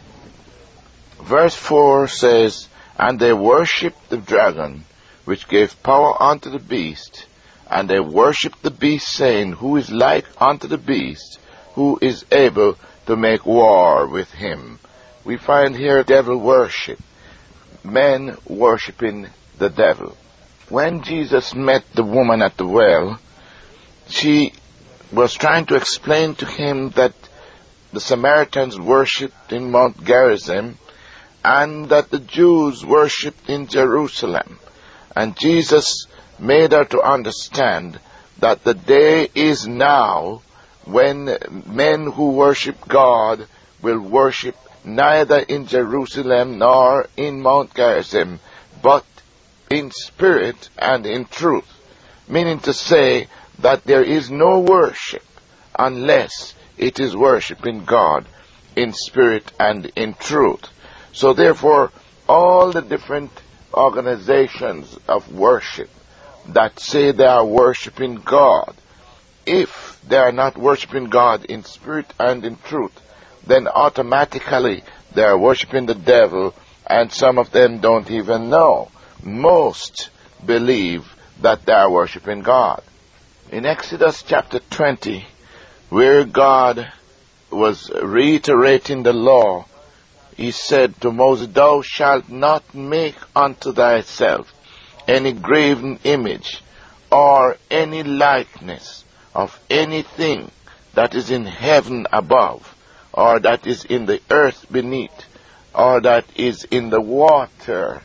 Verse four says, and they worshipped the dragon, which gave power unto the beast, and they worshipped the beast, saying, who is like unto the beast, who is able to make war with him. We find here devil worship, men worshipping the devil. When Jesus met the woman at the well, she was trying to explain to him that the Samaritans worshipped in Mount Gerizim and that the Jews worshipped in Jerusalem. And Jesus made her to understand that the day is now when men who worship God will worship neither in Jerusalem nor in Mount Gerizim, but in spirit and in truth. Meaning to say that there is no worship unless it is worshiping God in spirit and in truth. So therefore, all the different organizations of worship that say they are worshiping God, if they are not worshiping God in spirit and in truth, then automatically they are worshiping the devil, and some of them don't even know. Most believe that they are worshiping God. In Exodus chapter twenty, where God was reiterating the law, he said to Moses, thou shalt not make unto thyself any graven image or any likeness of anything that is in heaven above, or that is in the earth beneath, or that is in the water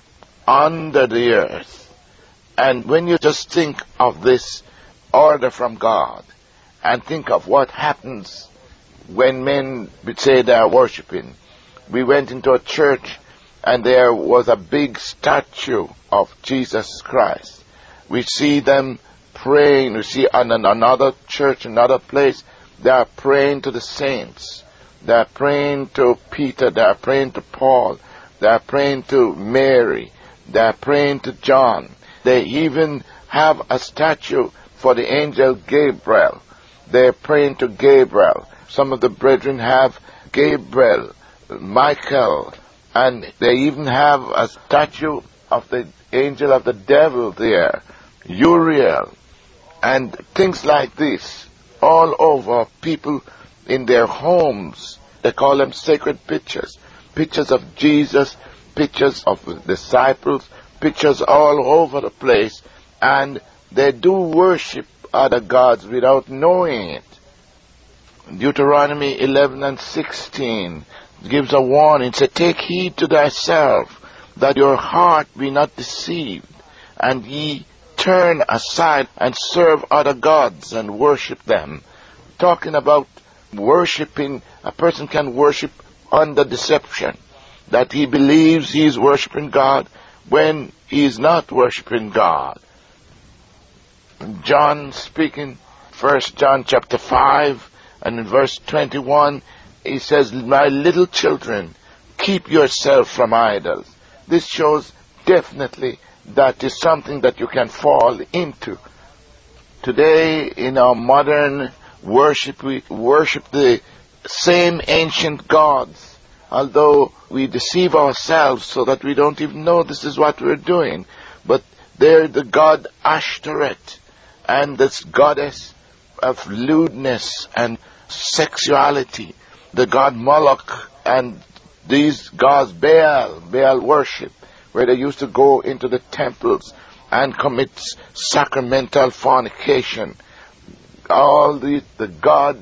under the earth. And when you just think of this order from God and think of what happens when men would say they are worshiping. We went into a church and there was a big statue of Jesus Christ. We see them praying. We see on another church, another place, they are praying to the saints. They are praying to Peter. They are praying to Paul. They are praying to Mary. They are praying to John. They even have a statue for the angel Gabriel. They are praying to Gabriel. Some of the brethren have Gabriel, Michael, and they even have a statue of the angel of the devil there, Uriel, and things like this all over. People in their homes, they call them sacred pictures. Pictures of Jesus, pictures of the disciples, pictures all over the place, and they do worship other gods without knowing it. Deuteronomy eleven and sixteen gives a warning. It says, "Take heed to thyself, that your heart be not deceived, and ye turn aside and serve other gods and worship them." Talking about worshiping, a person can worship under deception, that he believes he is worshiping God when he is not worshiping God. John speaking, First John chapter five, and in verse twenty-one, he says, "My little children, keep yourself from idols." This shows definitely that is something that you can fall into. Today, in our modern worship, we worship the same ancient gods, although we deceive ourselves so that we don't even know this is what we're doing. But they're the god Ashtoreth, and this goddess of lewdness and sexuality, the god Moloch, and these gods, Baal, Baal worship, where they used to go into the temples and commit sacramental fornication. All the, the god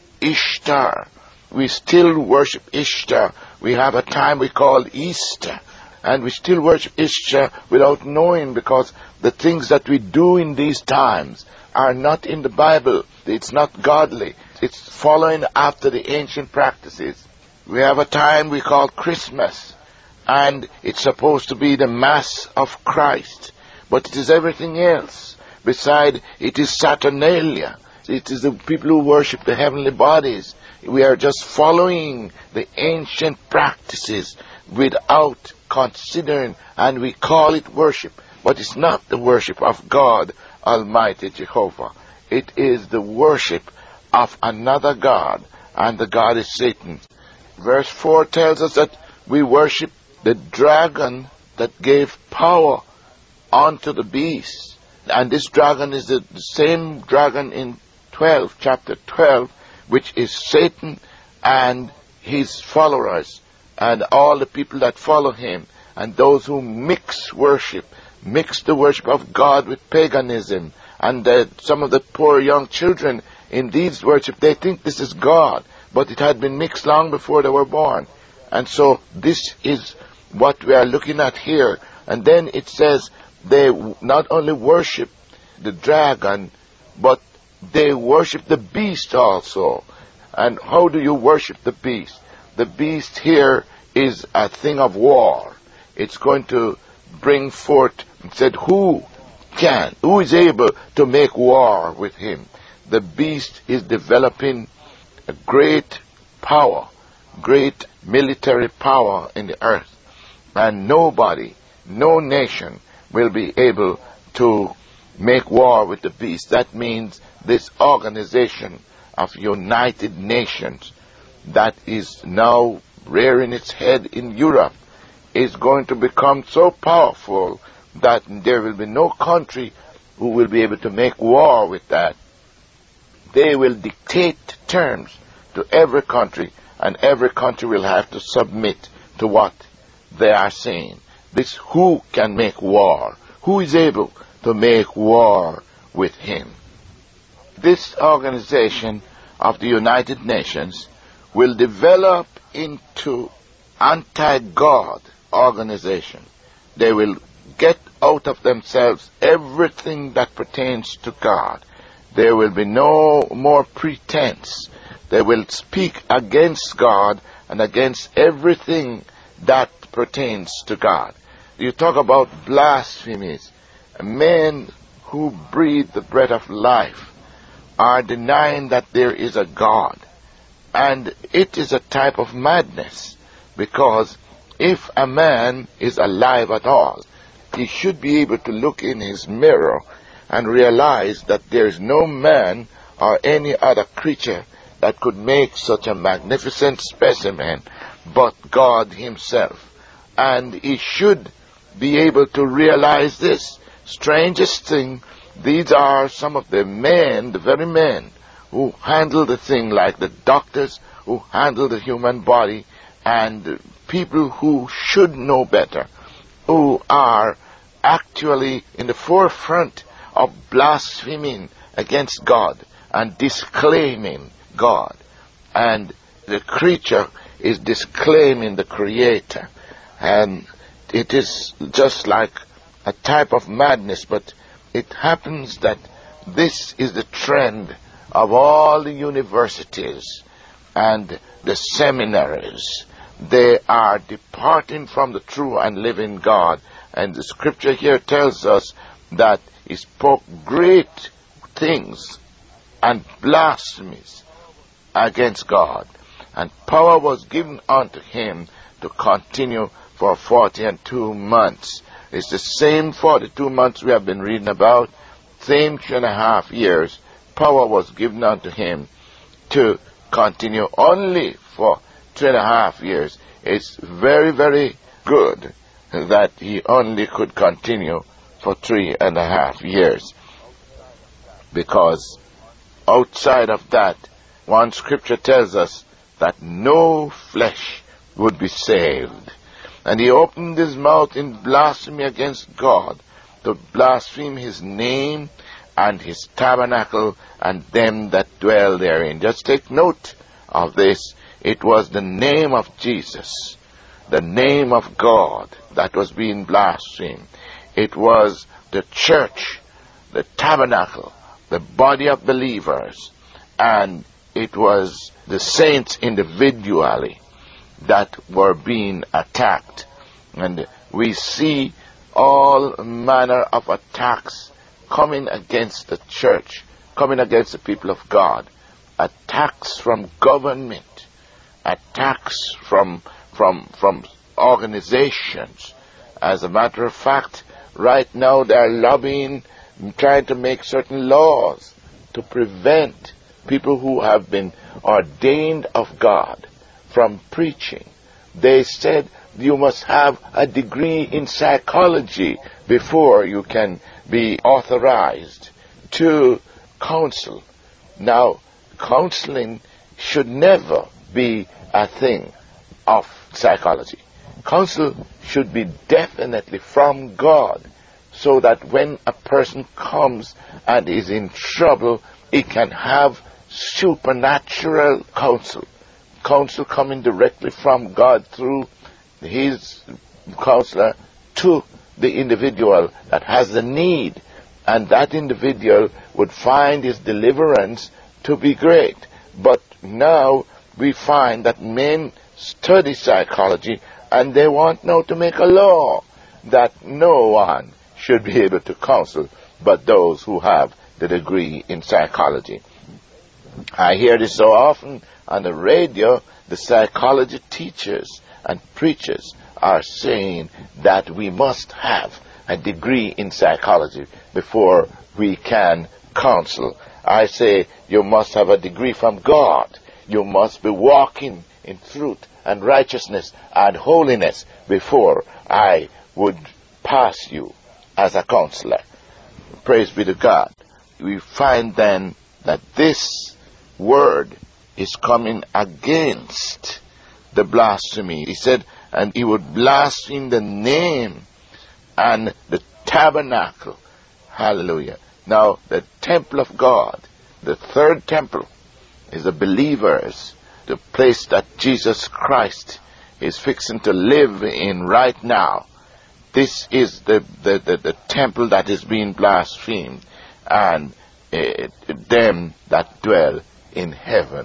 Ishtar, we still worship Ishtar. We have a time we call Easter, and we still worship Ishtar without knowing, because the things that we do in these times are not in the Bible. It's not godly. It's following after the ancient practices. We have a time we call Christmas, and it's supposed to be the Mass of Christ, but it is everything else. Beside, it is Saturnalia. It is the people who worship the heavenly bodies. We are just following the ancient practices without considering, and we call it worship, but it's not the worship of God Almighty Jehovah. It is the worship of another god, and the god is Satan. Verse four tells us that we worship the dragon that gave power unto the beast. And this dragon is the, the same dragon in twelve, chapter twelve, which is Satan and his followers, and all the people that follow him, and those who mix worship, mix the worship of God with paganism. And uh, some of the poor young children in these worship, they think this is God, but it had been mixed long before they were born. And so this is what we are looking at here. And then it says they not only worship the dragon, but they worship the beast also. And how do you worship the beast? The beast here is a thing of war. It's going to bring forth, it said, who can, who is able to make war with him? The beast is developing a great power, great military power in the earth. And nobody, no nation will be able to make war with the beast. That means this organization of United Nations that is now rearing its head in Europe is going to become so powerful that there will be no country who will be able to make war with that. They will dictate terms to every country, and every country will have to submit to what they are saying. This who can make war? Who is able to make war with him? This organization of the United Nations will develop into anti-God organization. They will get out of themselves everything that pertains to God. There will be no more pretense. They will speak against God and against everything that pertains to God. You talk about blasphemies. Men who breathe the breath of life are denying that there is a God. And it is a type of madness, because if a man is alive at all, he should be able to look in his mirror and realize that there is no man or any other creature that could make such a magnificent specimen but God himself. And he should be able to realize this. Strangest thing, these are some of the men, the very men, who handle the thing, like the doctors who handle the human body, and people who should know better, who are actually in the forefront of blaspheming against God and disclaiming God. And the creature is disclaiming the Creator. And it is just like a type of madness, but it happens that this is the trend of all the universities and the seminaries. They are departing from the true and living God. And the scripture here tells us that he spoke great things and blasphemies against God. And power was given unto him to continue for forty and two months. It's the same forty-two months we have been reading about, same two and a half years. Power was given unto him to continue only for two and a half years. It's very, very good that he only could continue for three and a half years. Because outside of that, one scripture tells us that no flesh would be saved. And he opened his mouth in blasphemy against God, to blaspheme his name and his tabernacle and them that dwell therein. Just take note of this. It was the name of Jesus, the name of God, that was being blasphemed. It was the church, the tabernacle, the body of believers, and it was the saints individually that were being attacked. And we see all manner of attacks coming against the church, coming against the people of God. Attacks from government, attacks from from from organizations. As a matter of fact, right now they are lobbying, trying to make certain laws to prevent people who have been ordained of God from preaching. They said you must have a degree in psychology before you can be authorized to counsel. Now, counseling should never be a thing of psychology. Counsel should be definitely from God, so that when a person comes and is in trouble, he can have supernatural counsel. Counsel coming directly from God through his counselor to the individual that has the need. And that individual would find his deliverance to be great. But now we find that men study psychology, and they want now to make a law that no one should be able to counsel but those who have the degree in psychology. I hear this so often on the radio. The psychology teachers and preachers are saying that we must have a degree in psychology before we can counsel. I say you must have a degree from God. You must be walking in truth and righteousness and holiness before I would pass you as a counselor. Praise be to God. We find then that this word is coming against the blasphemy. He said, and he would blaspheme the name and the tabernacle. Hallelujah. Now, the temple of God, the third temple, is the believers, the place that Jesus Christ is fixing to live in right now. This is the, the, the, the temple that is being blasphemed, and uh, them that dwell in heaven.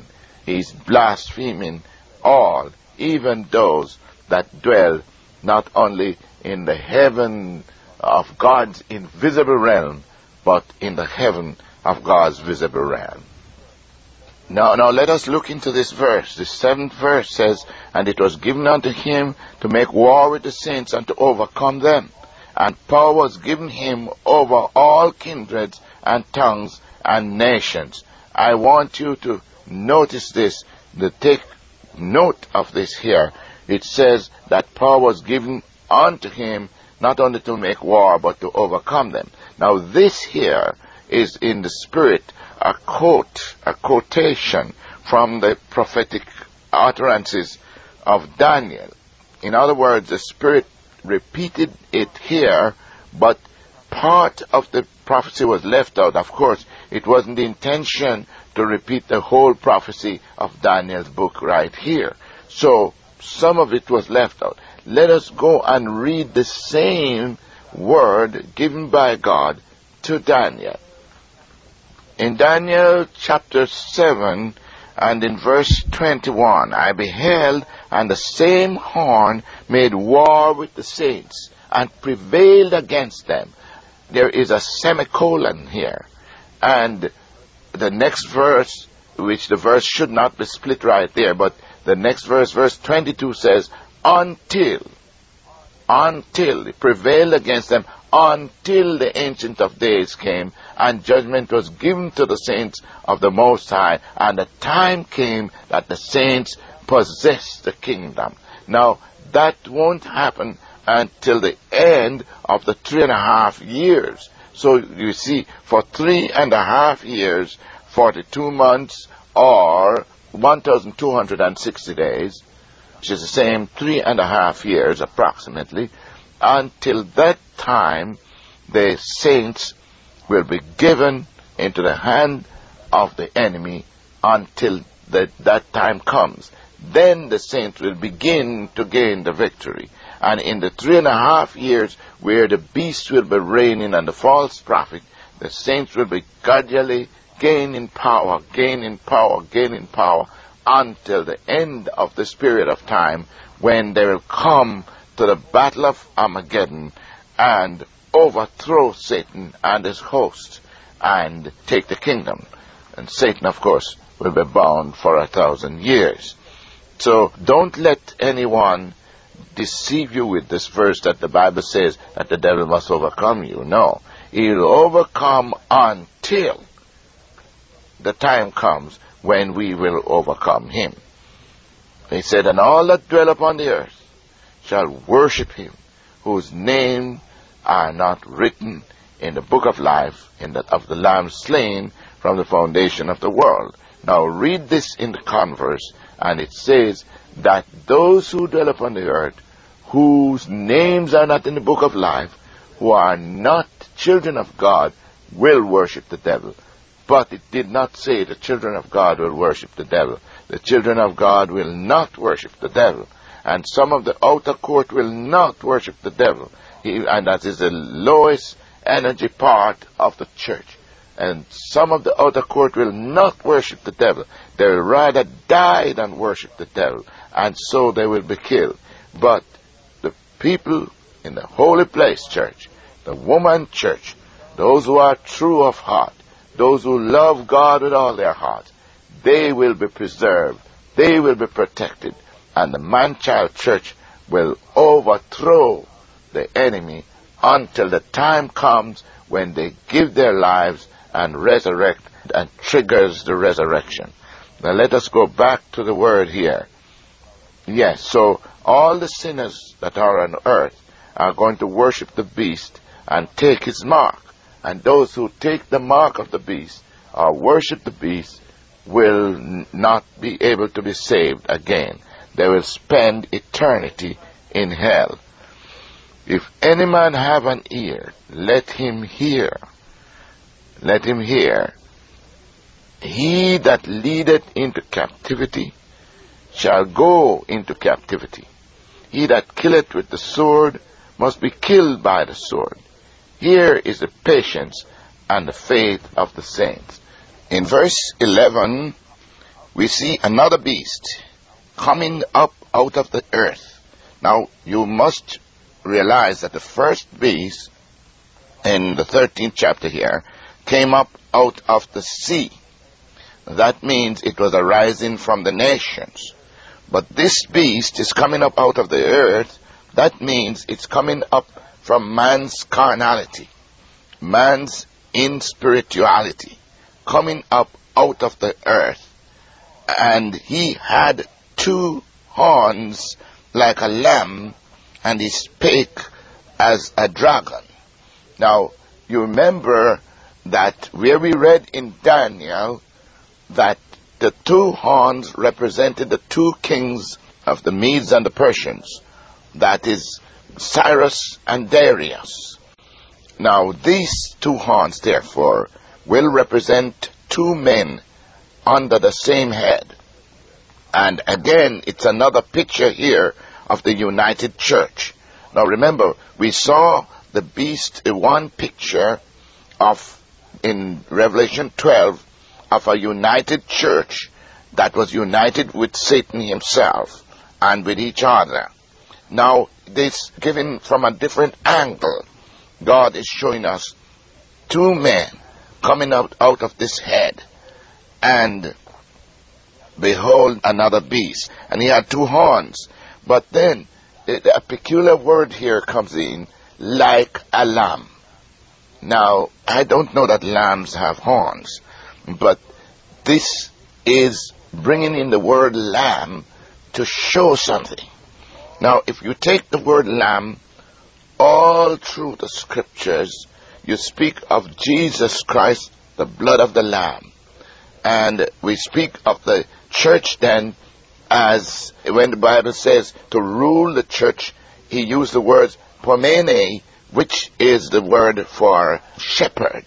He's blaspheming all, even those that dwell not only in the heaven of God's invisible realm, but in the heaven of God's visible realm. Now, now let us look into this verse. The seventh verse says, "And it was given unto him to make war with the saints and to overcome them. And power was given him over all kindreds and tongues and nations." I want you to notice this, to take note of this here. It says that power was given unto him not only to make war, but to overcome them. Now this here is in the spirit a quote, a quotation from the prophetic utterances of Daniel. In other words, the Spirit repeated it here, but part of the prophecy was left out. Of course, it wasn't the intention to repeat the whole prophecy of Daniel's book right here. So, some of it was left out. Let us go and read the same word given by God to Daniel. In Daniel chapter seven and in verse twenty-one, "I beheld, and the same horn made war with the saints, and prevailed against them." There is a semicolon here. And the next verse, which the verse should not be split right there, but the next verse, verse twenty-two says, "Until, until, it prevailed against them, until the Ancient of Days came, and judgment was given to the saints of the Most High, and the time came that the saints possessed the kingdom." Now, that won't happen until the end of the three and a half years. So, you see, for three and a half years, forty-two months, or one thousand two hundred sixty days, which is the same three and a half years approximately, until that time, the saints will be given into the hand of the enemy until that, that time comes. Then the saints will begin to gain the victory. And in the three and a half years where the beast will be reigning and the false prophet, the saints will be gradually gaining power, gaining power, gaining power, until the end of this period of time, when they will come to the battle of Armageddon and overthrow Satan and his host and take the kingdom. And Satan, of course, will be bound for a thousand years. So don't let anyone deceive you with this verse that the Bible says that the devil must overcome you. No, he'll overcome until the time comes when we will overcome him. He said, "And all that dwell upon the earth shall worship him, whose name are not written in the book of life in the, of the Lamb slain from the foundation of the world." Now read this in the converse, and it says that those who dwell upon the earth, whose names are not in the book of life, who are not children of God, will worship the devil. But it did not say the children of God will worship the devil. The children of God will not worship the devil. And some of the outer court will not worship the devil. He, and that is the lowest energy part of the church. And some of the outer court will not worship the devil. They will rather die than worship the devil. And so they will be killed. But the people in the holy place church, the woman church, those who are true of heart, those who love God with all their heart, they will be preserved. They will be protected. And the man-child church will overthrow the enemy until the time comes when they give their lives and resurrect and triggers the resurrection. Now let us go back to the word here. Yes, so all the sinners that are on earth are going to worship the beast and take his mark. And those who take the mark of the beast or worship the beast will n- not be able to be saved again. They will spend eternity in hell. If any man have an ear, let him hear. Let him hear. He that leadeth into captivity shall go into captivity. He that killeth with the sword must be killed by the sword. Here is the patience and the faith of the saints. In verse eleven, we see another beast coming up out of the earth. Now, you must realize that the first beast in the thirteenth chapter here came up out of the sea. That means it was arising from the nations. But this beast is coming up out of the earth. That means it's coming up from man's carnality, man's inspirituality, coming up out of the earth. And he had two horns like a lamb, and he spake as a dragon. Now, you remember that where we read in Daniel that the two horns represented the two kings of the Medes and the Persians, that is Cyrus and Darius. Now, these two horns, therefore, will represent two men under the same head. And again, it's another picture here of the united church. Now remember, we saw the beast in one picture of, in Revelation twelve, of a united church that was united with Satan himself and with each other. Now, this given from a different angle. God is showing us two men coming out, out of this head. And behold, another beast. And he had two horns. But then, a peculiar word here comes in, like a lamb. Now, I don't know that lambs have horns, but this is bringing in the word lamb to show something. Now, if you take the word lamb, all through the scriptures, you speak of Jesus Christ, the blood of the lamb. And we speak of the church then as, when the Bible says to rule the church, he used the word pomene, which is the word for shepherd.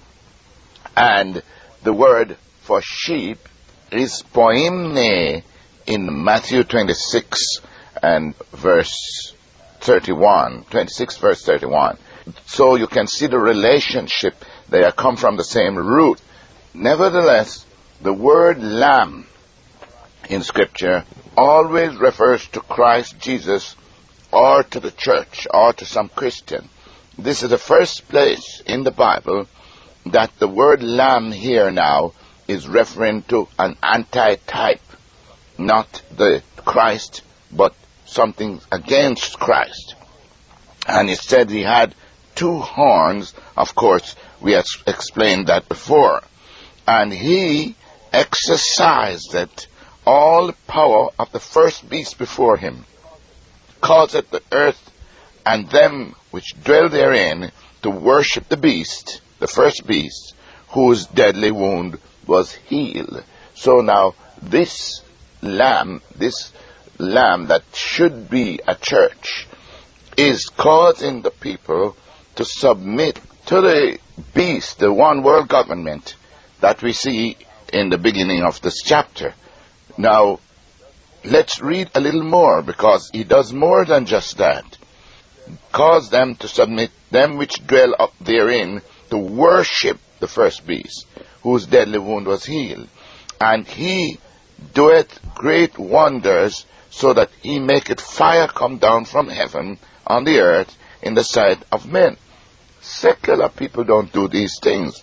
And the word for sheep is poimne in Matthew twenty-six and verse thirty-one. twenty-six verse thirty-one. So you can see the relationship. They are come from the same root. Nevertheless, the word lamb in Scripture always refers to Christ Jesus or to the church or to some Christian. This is the first place in the Bible that the word lamb here now is referring to an anti-type, not the Christ, but something against Christ. And it said he had two horns. Of course, we have explained that before. And he exercised it, all the power of the first beast before him, caused the earth and them which dwell therein to worship the beast, the first beast, whose deadly wound was healed. So now this lamb, this lamb that should be a church, is causing the people to submit to the beast, the one world government that we see in the beginning of this chapter. Now, let's read a little more, because he does more than just that. Cause them to submit, them which dwell up therein, to worship the first beast, whose deadly wound was healed. And he doeth great wonders, so that he maketh fire come down from heaven on the earth in the sight of men. Secular people don't do these things.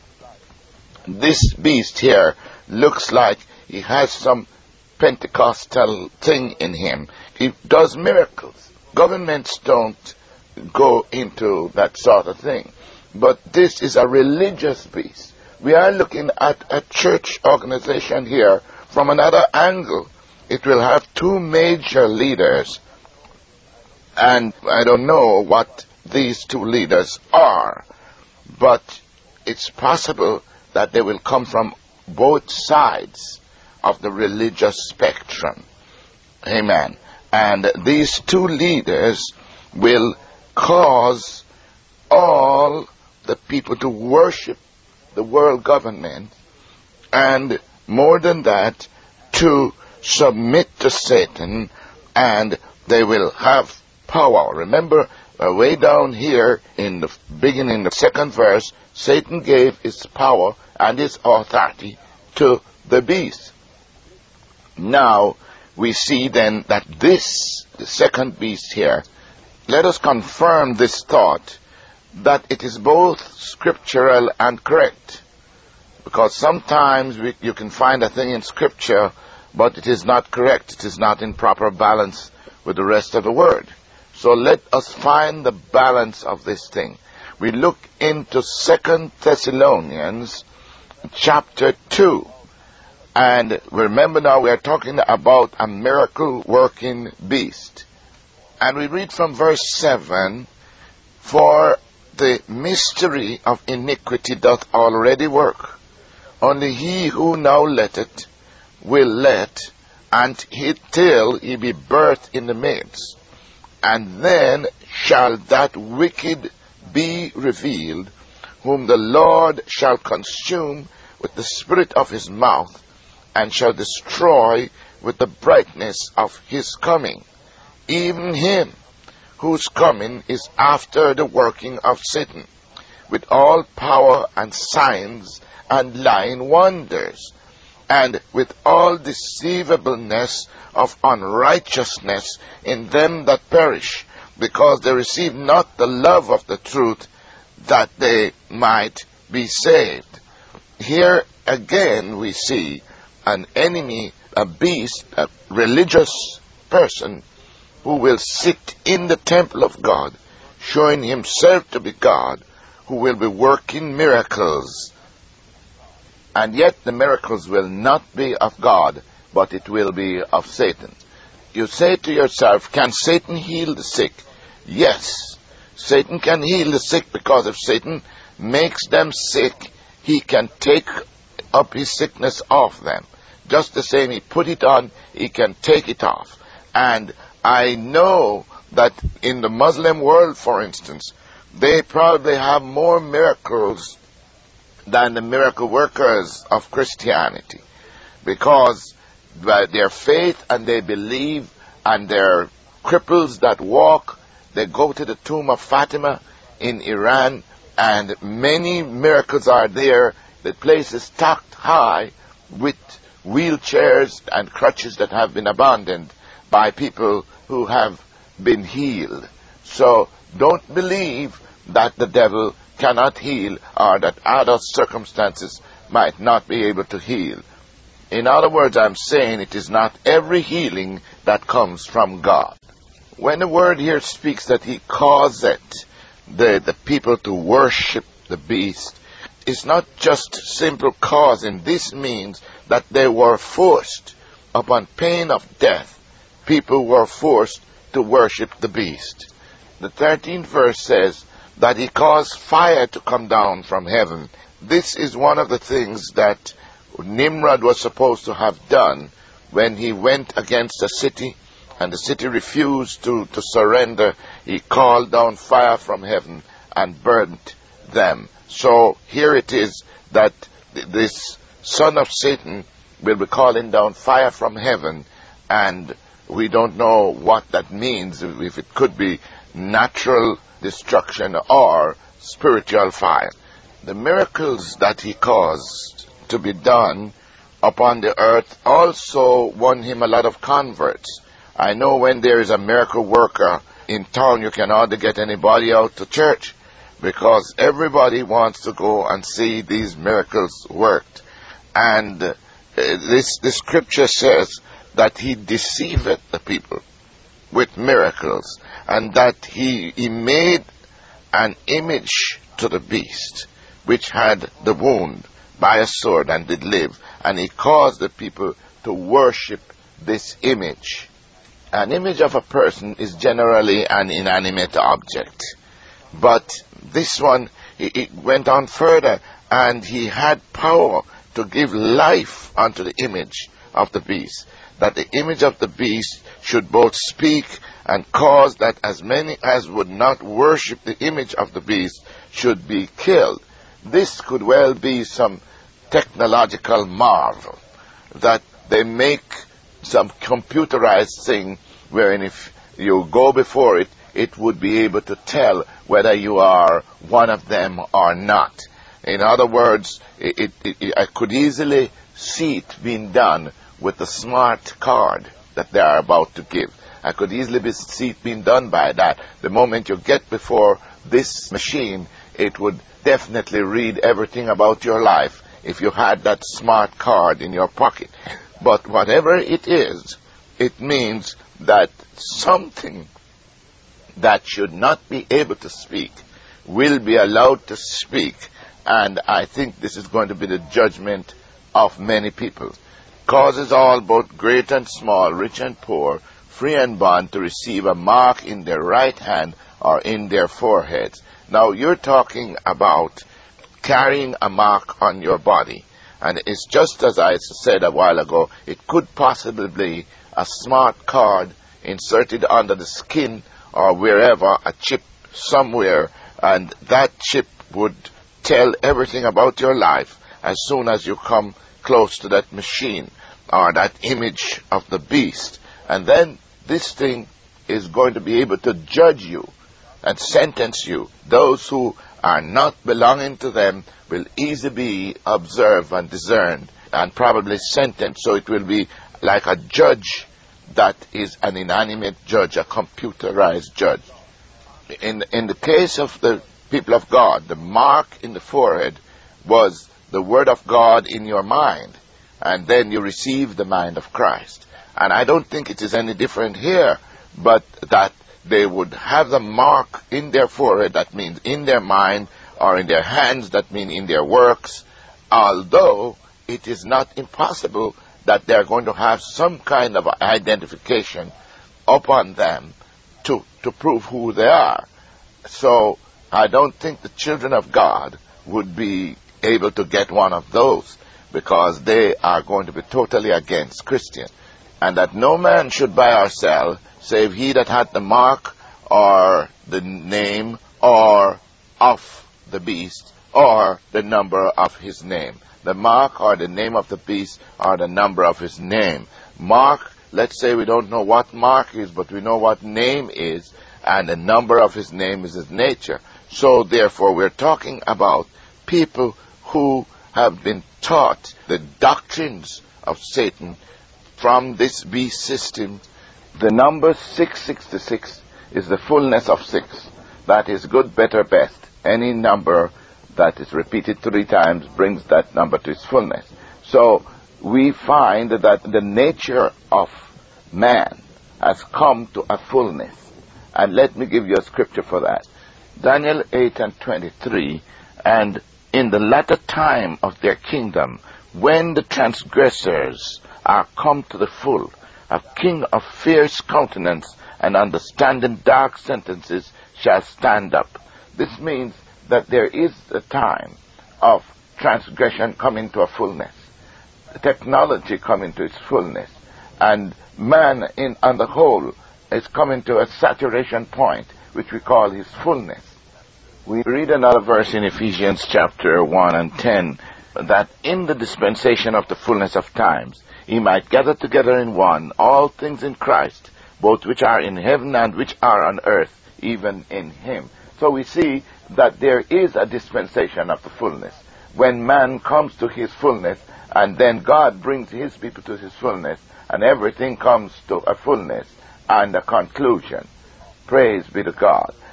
This beast here looks like he has some Pentecostal thing in him. He does miracles. Governments don't go into that sort of thing. But this is a religious beast. We are looking at a church organization here from another angle. It will have two major leaders. And I don't know what these two leaders are. But it's possible that they will come from both sides of the religious spectrum. Amen. And these two leaders will cause all the people to worship the world government, and more than that, to submit to Satan, and they will have power. Remember, uh, way down here in the beginning, the second verse, Satan gave his power and his authority to the beast. Now, we see then that this, the second beast here, let us confirm this thought, that it is both scriptural and correct. Because sometimes we, you can find a thing in Scripture, but it is not correct. It is not in proper balance with the rest of the Word. So let us find the balance of this thing. We look into Second Thessalonians chapter two. And remember now we are talking about a miracle-working beast. And we read from verse seven, "For the mystery of iniquity doth already work. Only he who now letteth will let, and he till he be birthed in the maids. And then shall that wicked be revealed, whom the Lord shall consume with the spirit of his mouth, and shall destroy with the brightness of his coming, even him whose coming is after the working of Satan, with all power and signs and lying wonders, and with all deceivableness of unrighteousness in them that perish, because they receive not the love of the truth, that they might be saved." Here again we see an enemy, a beast, a religious person who will sit in the temple of God, showing himself to be God, who will be working miracles. And yet the miracles will not be of God, but it will be of Satan. You say to yourself, can Satan heal the sick? Yes, Satan can heal the sick, because if Satan makes them sick, he can take up his sickness off them. Just the same he put it on, he can take it off. And I know that in the Muslim world, for instance, they probably have more miracles than the miracle workers of Christianity, because by their faith and they believe, and their cripples that walk, they go to the tomb of Fatima in Iran, and many miracles are there. The place is stocked high with wheelchairs and crutches that have been abandoned by people who have been healed. So don't believe that the devil cannot heal, or that other circumstances might not be able to heal. In other words, I'm saying it is not every healing that comes from God. When the word here speaks that he causeth the, the people to worship the beast, it's not just simple causing. This means that they were forced, upon pain of death, people were forced to worship the beast. The thirteenth verse says that he caused fire to come down from heaven. This is one of the things that Nimrod was supposed to have done when he went against a city, and the city refused to, to surrender. He called down fire from heaven and burnt them. So here it is that this son of Satan will be calling down fire from heaven, and we don't know what that means, if it could be natural destruction or spiritual fire. The miracles that he caused to be done upon the earth also won him a lot of converts. I know when there is a miracle worker in town, you can hardly get anybody out to church, because everybody wants to go and see these miracles worked. And uh, this the scripture says that he deceiveth the people with miracles, and that he, he made an image to the beast, which had the wound by a sword and did live, and he caused the people to worship this image. An image of a person is generally an inanimate object, but this one, it went on further, and he had power to give life unto the image of the beast, that the image of the beast should both speak and cause that as many as would not worship the image of the beast should be killed. This could well be some technological marvel, that they make some computerized thing wherein if you go before it, it would be able to tell whether you are one of them or not. In other words, it, it, it, I could easily see it being done with the smart card that they are about to give. I could easily be, see it being done by that. The moment you get before this machine, it would definitely read everything about your life if you had that smart card in your pocket. But whatever it is, it means that something that should not be able to speak will be allowed to speak. And I think this is going to be the judgment of many people. Causes all, both great and small, rich and poor, free and bond, to receive a mark in their right hand or in their foreheads. Now, you're talking about carrying a mark on your body. And it's just as I said a while ago, it could possibly be a smart card inserted under the skin or wherever, a chip somewhere, and that chip would tell everything about your life as soon as you come close to that machine or that image of the beast. And then this thing is going to be able to judge you and sentence you. Those who are not belonging to them will easily be observed and discerned and probably sentenced. So it will be like a judge that is an inanimate judge, a computerized judge. In, in the case of the people of God, the mark in the forehead was the word of God in your mind, and then you receive the mind of Christ. And I don't think it is any different here, but that they would have the mark in their forehead, that means in their mind, or in their hands, that means in their works, although it is not impossible that they're going to have some kind of identification upon them to, to prove who they are. So I don't think the children of God would be able to get one of those, because they are going to be totally against Christian. And that no man should buy or sell, save he that hath the mark or the name or of the beast or the number of his name. The mark or the name of the beast or the number of his name. Mark, let's say we don't know what mark is, but we know what name is, and the number of his name is his nature. So therefore we're talking about people who have been taught the doctrines of Satan from this beast system. The number six sixty-six is the fullness of six. That is good, better, best. Any number that is repeated three times brings that number to its fullness. So we find that the nature of man has come to a fullness. And let me give you a scripture for that. Daniel eight and twenty-three, and in the latter time of their kingdom, when the transgressors are come to the full, a king of fierce countenance and understanding dark sentences shall stand up. This means that there is a time of transgression coming to a fullness, technology coming to its fullness, and man in on the whole is coming to a saturation point, which we call his fullness. We read another verse in Ephesians chapter one and ten, that in the dispensation of the fullness of times he might gather together in one all things in Christ, both which are in heaven and which are on earth, even in him. So we see that there is a dispensation of the fullness, when man comes to his fullness, and then God brings his people to his fullness, and everything comes to a fullness and a conclusion. Praise be to God.